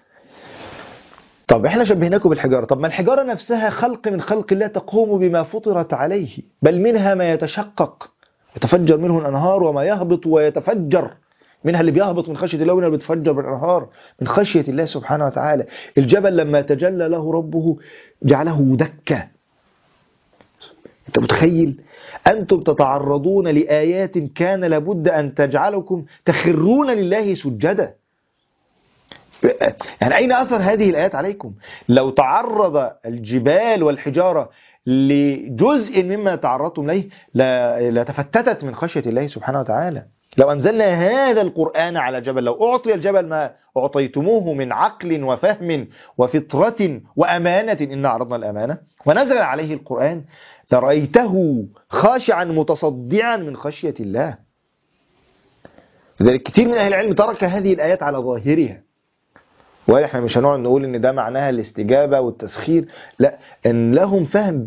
طب احنا شبهناكم بالحجارة، طب ما الحجارة نفسها خلق من خلق الله تقوم بما فطرت عليه، بل منها ما يتشقق يتفجر منه الأنهار وما يهبط ويتفجر منها، اللي بيهبط من خشية الله ومنها اللي بيتفجر بالأنهار من خشية الله سبحانه وتعالى. الجبل لما تجلى له ربه جعله دكا. انت متخيل؟ أنتم تتعرضون لآيات كان لابد أن تجعلكم تخرون لله سجدا. يعني أين أثر هذه الآيات عليكم؟ لو تعرض الجبال والحجارة لجزء مما تعرضتم له لتفتتت من خشية الله سبحانه وتعالى. لو أنزلنا هذا القرآن على جبل، لو أعطي الجبل ما أعطيتموه من عقل وفهم وفطرة وأمانة، إن عرضنا الأمانة، ونزل عليه القرآن لرأيته خاشعا متصدعا من خشية الله. لذلك كثير من أهل العلم ترك هذه الآيات على ظاهرها، واحنا مش هنقعد نقول ان ده معناها الاستجابة والتسخير، لا، ان لهم فهم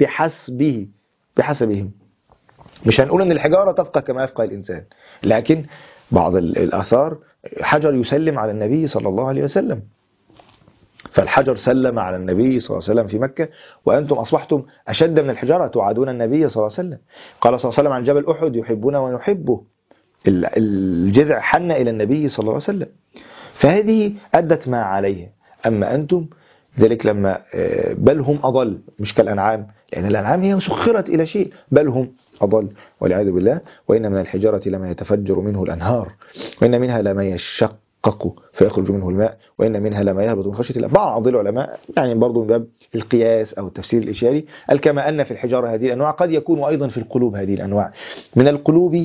بحسبهم. مش هنقول ان الحجارة تفقه كما يفقه الانسان، لكن بعض الاثار حجر يسلم على النبي صلى الله عليه وسلم، فالحجر سلم على النبي صلى الله عليه وسلم في مكة، وانتم اصبحتم اشد من الحجارة تعادون النبي صلى الله عليه وسلم. قال صلى الله عليه وسلم عن جبل احد يحبنا ونحبه، الجذع حن الى النبي صلى الله عليه وسلم، فهذه أدت ما عليه. أما أنتم ذلك لما بل هم أضل، مش كالأنعام، لأن الأنعام هي سخرت إلى شيء، بل هم أضل والعياذ بالله. وإن من الحجارة لما يتفجر منه الأنهار، وإن منها لما يشقق فيخرج منه الماء، وإن منها لما يهبط من خشية الله. بعض العلماء يعني برضو من باب القياس أو التفسير الإشاري قال كما أن في الحجارة هذه الأنواع قد يكون أيضا في القلوب هذه الأنواع. من القلوب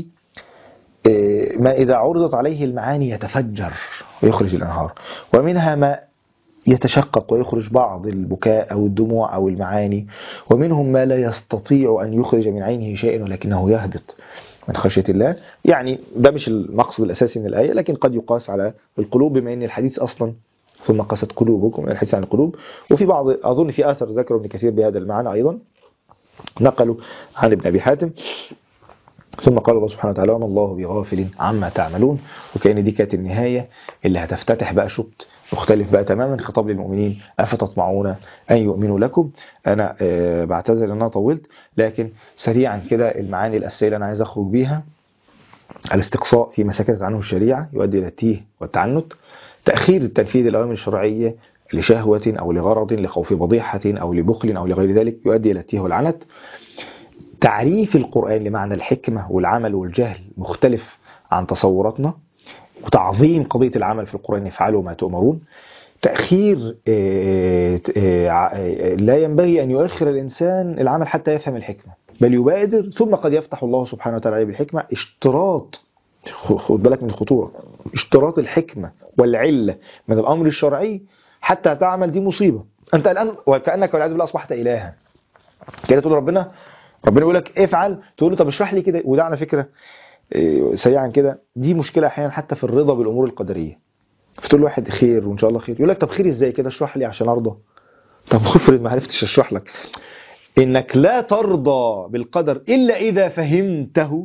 ما إذا عرضت عليه المعاني يتفجر ويخرج الأنهار، ومنها ما يتشقق ويخرج بعض البكاء أو الدموع أو المعاني، ومنهم ما لا يستطيع أن يخرج من عينه شيء ولكنه يهبط من خشية الله. يعني ده مش المقصد الأساسي من الآية، لكن قد يقاس على القلوب بما أن الحديث أصلا ثم قست قلوبكم، الحديث عن القلوب. وفي بعض أظن في آثر ذكر ابن كثير بهذا المعنى أيضا، نقلوا عن ابن أبي حاتم. ثم قال الله سبحانه وتعالى وما الله بغافل عما تعملون. وكأن دي كانت النهاية اللي هتفتتح بقى شوط مختلف بقى تماما، خطاب للمؤمنين أفتطمعون أن يؤمنوا لكم. أنا بعتذر أن أنا طولت، لكن سريعا كده المعاني الأساسية اللي أنا عايز أخرج بيها: الاستقصاء في ما سكتت عنه الشريعة يؤدي إلى التيه والتعنت، تأخير التنفيذ الأوامر الشرعية لشهوة أو لغرض لخوف فضيحة أو لبخل أو لغير ذلك يؤدي إلى التيه والعنت، تعريف القرآن لمعنى الحكمة والعمل والجهل مختلف عن تصوراتنا، وتعظيم قضية العمل في القرآن افعلوا ما تؤمرون، تأخير لا ينبغي أن يؤخر الإنسان العمل حتى يفهم الحكمة بل يبادر، ثم قد يفتح الله سبحانه وتعالى بالحكمة. اشتراط، خد بالك من الخطورة، اشتراط الحكمة والعلة من الأمر الشرعي حتى تعمل، دي مصيبة. أنت الآن وكأنك والعياذ بالله أصبحت إلها كده، تقول ربنا يقول لك افعل، تقول له طب اشرح لي كده. وده على فكرة سريعا كده دي مشكلة أحيانا حتى في الرضا بالأمور القدرية. فتقول له واحد خير وإن شاء الله خير، يقول لك طب خير إزاي كده، اشرح لي عشان أرضى. طب افرض ما عرفتش اشرح لك. إنك لا ترضى بالقدر إلا إذا فهمته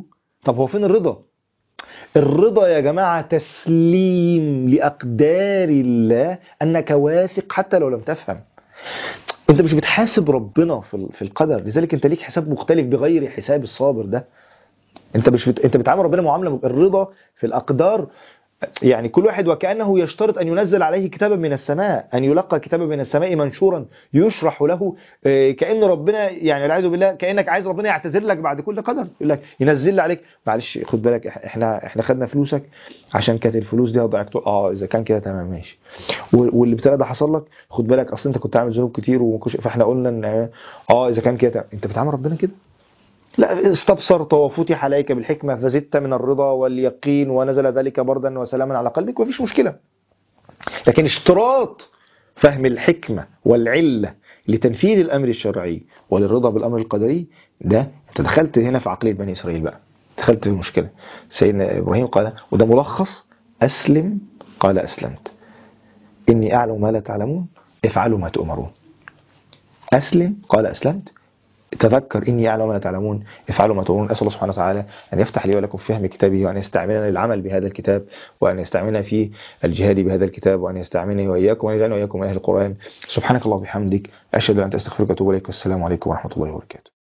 طب هو فين الرضا؟ الرضا يا جماعة تسليم لأقدار الله، أنك واثق حتى لو لم تفهم. أنت مش بتحاسب ربنا في القدر، لذلك أنت ليك حساب مختلف بغير حساب الصابر ده. أنت بتعامل ربنا معاملة الرضا في الأقدار. يعني كل واحد وكأنه يشترط أن ينزل عليه كتابا من السماء، أن يلقى كتابا من السماء منشورا يشرح له. كأن ربنا يعني والعياذ بالله كأنك عايز ربنا يعتذر لك بعد كل قدر، يقول لك ينزل عليك معلش خد بالك احنا خدنا فلوسك عشان كانت الفلوس دي ضيعت. اذا كان كده تمام ماشي. واللي ابتلى ده حصل لك خد بالك اصل انت كنت عامل ذنوب كتير فاحنا قلنا ان اذا كان كده تمام. انت بتعامل ربنا كده؟ لا، استبصرت وفتح عليك بالحكمة فزدت من الرضا واليقين ونزل ذلك بردا وسلاما على قلبك، ومفيش مشكلة. لكن اشتراط فهم الحكمة والعلة لتنفيذ الأمر الشرعي وللرضا بالأمر القدري، ده انت دخلت هنا في عقلية بني إسرائيل بقى، دخلت في مشكلة. سيدنا إبراهيم قال، وده ملخص: أسلم قال أسلمت، إني أعلم ما لا تعلمون افعلوا ما تؤمرون. أسلم قال أسلمت، تذكر إني أعلم ما لا تعلمون افعلوا ما تؤمرون. أسأل الله سبحانه وتعالى أن يفتح لي ولكم فهم كتابه، وأن يستعملنا للعمل بهذا الكتاب، وأن يستعملنا في الجهاد بهذا الكتاب، وأن يستعملني وإياكم، وأن يجعلنا وإياكم من أهل القرآن. سبحانك الله وبحمدك، أشهد أن لا إله إلا أنت، أستغفرك وأتوب إليك. والسلام عليكم ورحمة الله وبركاته.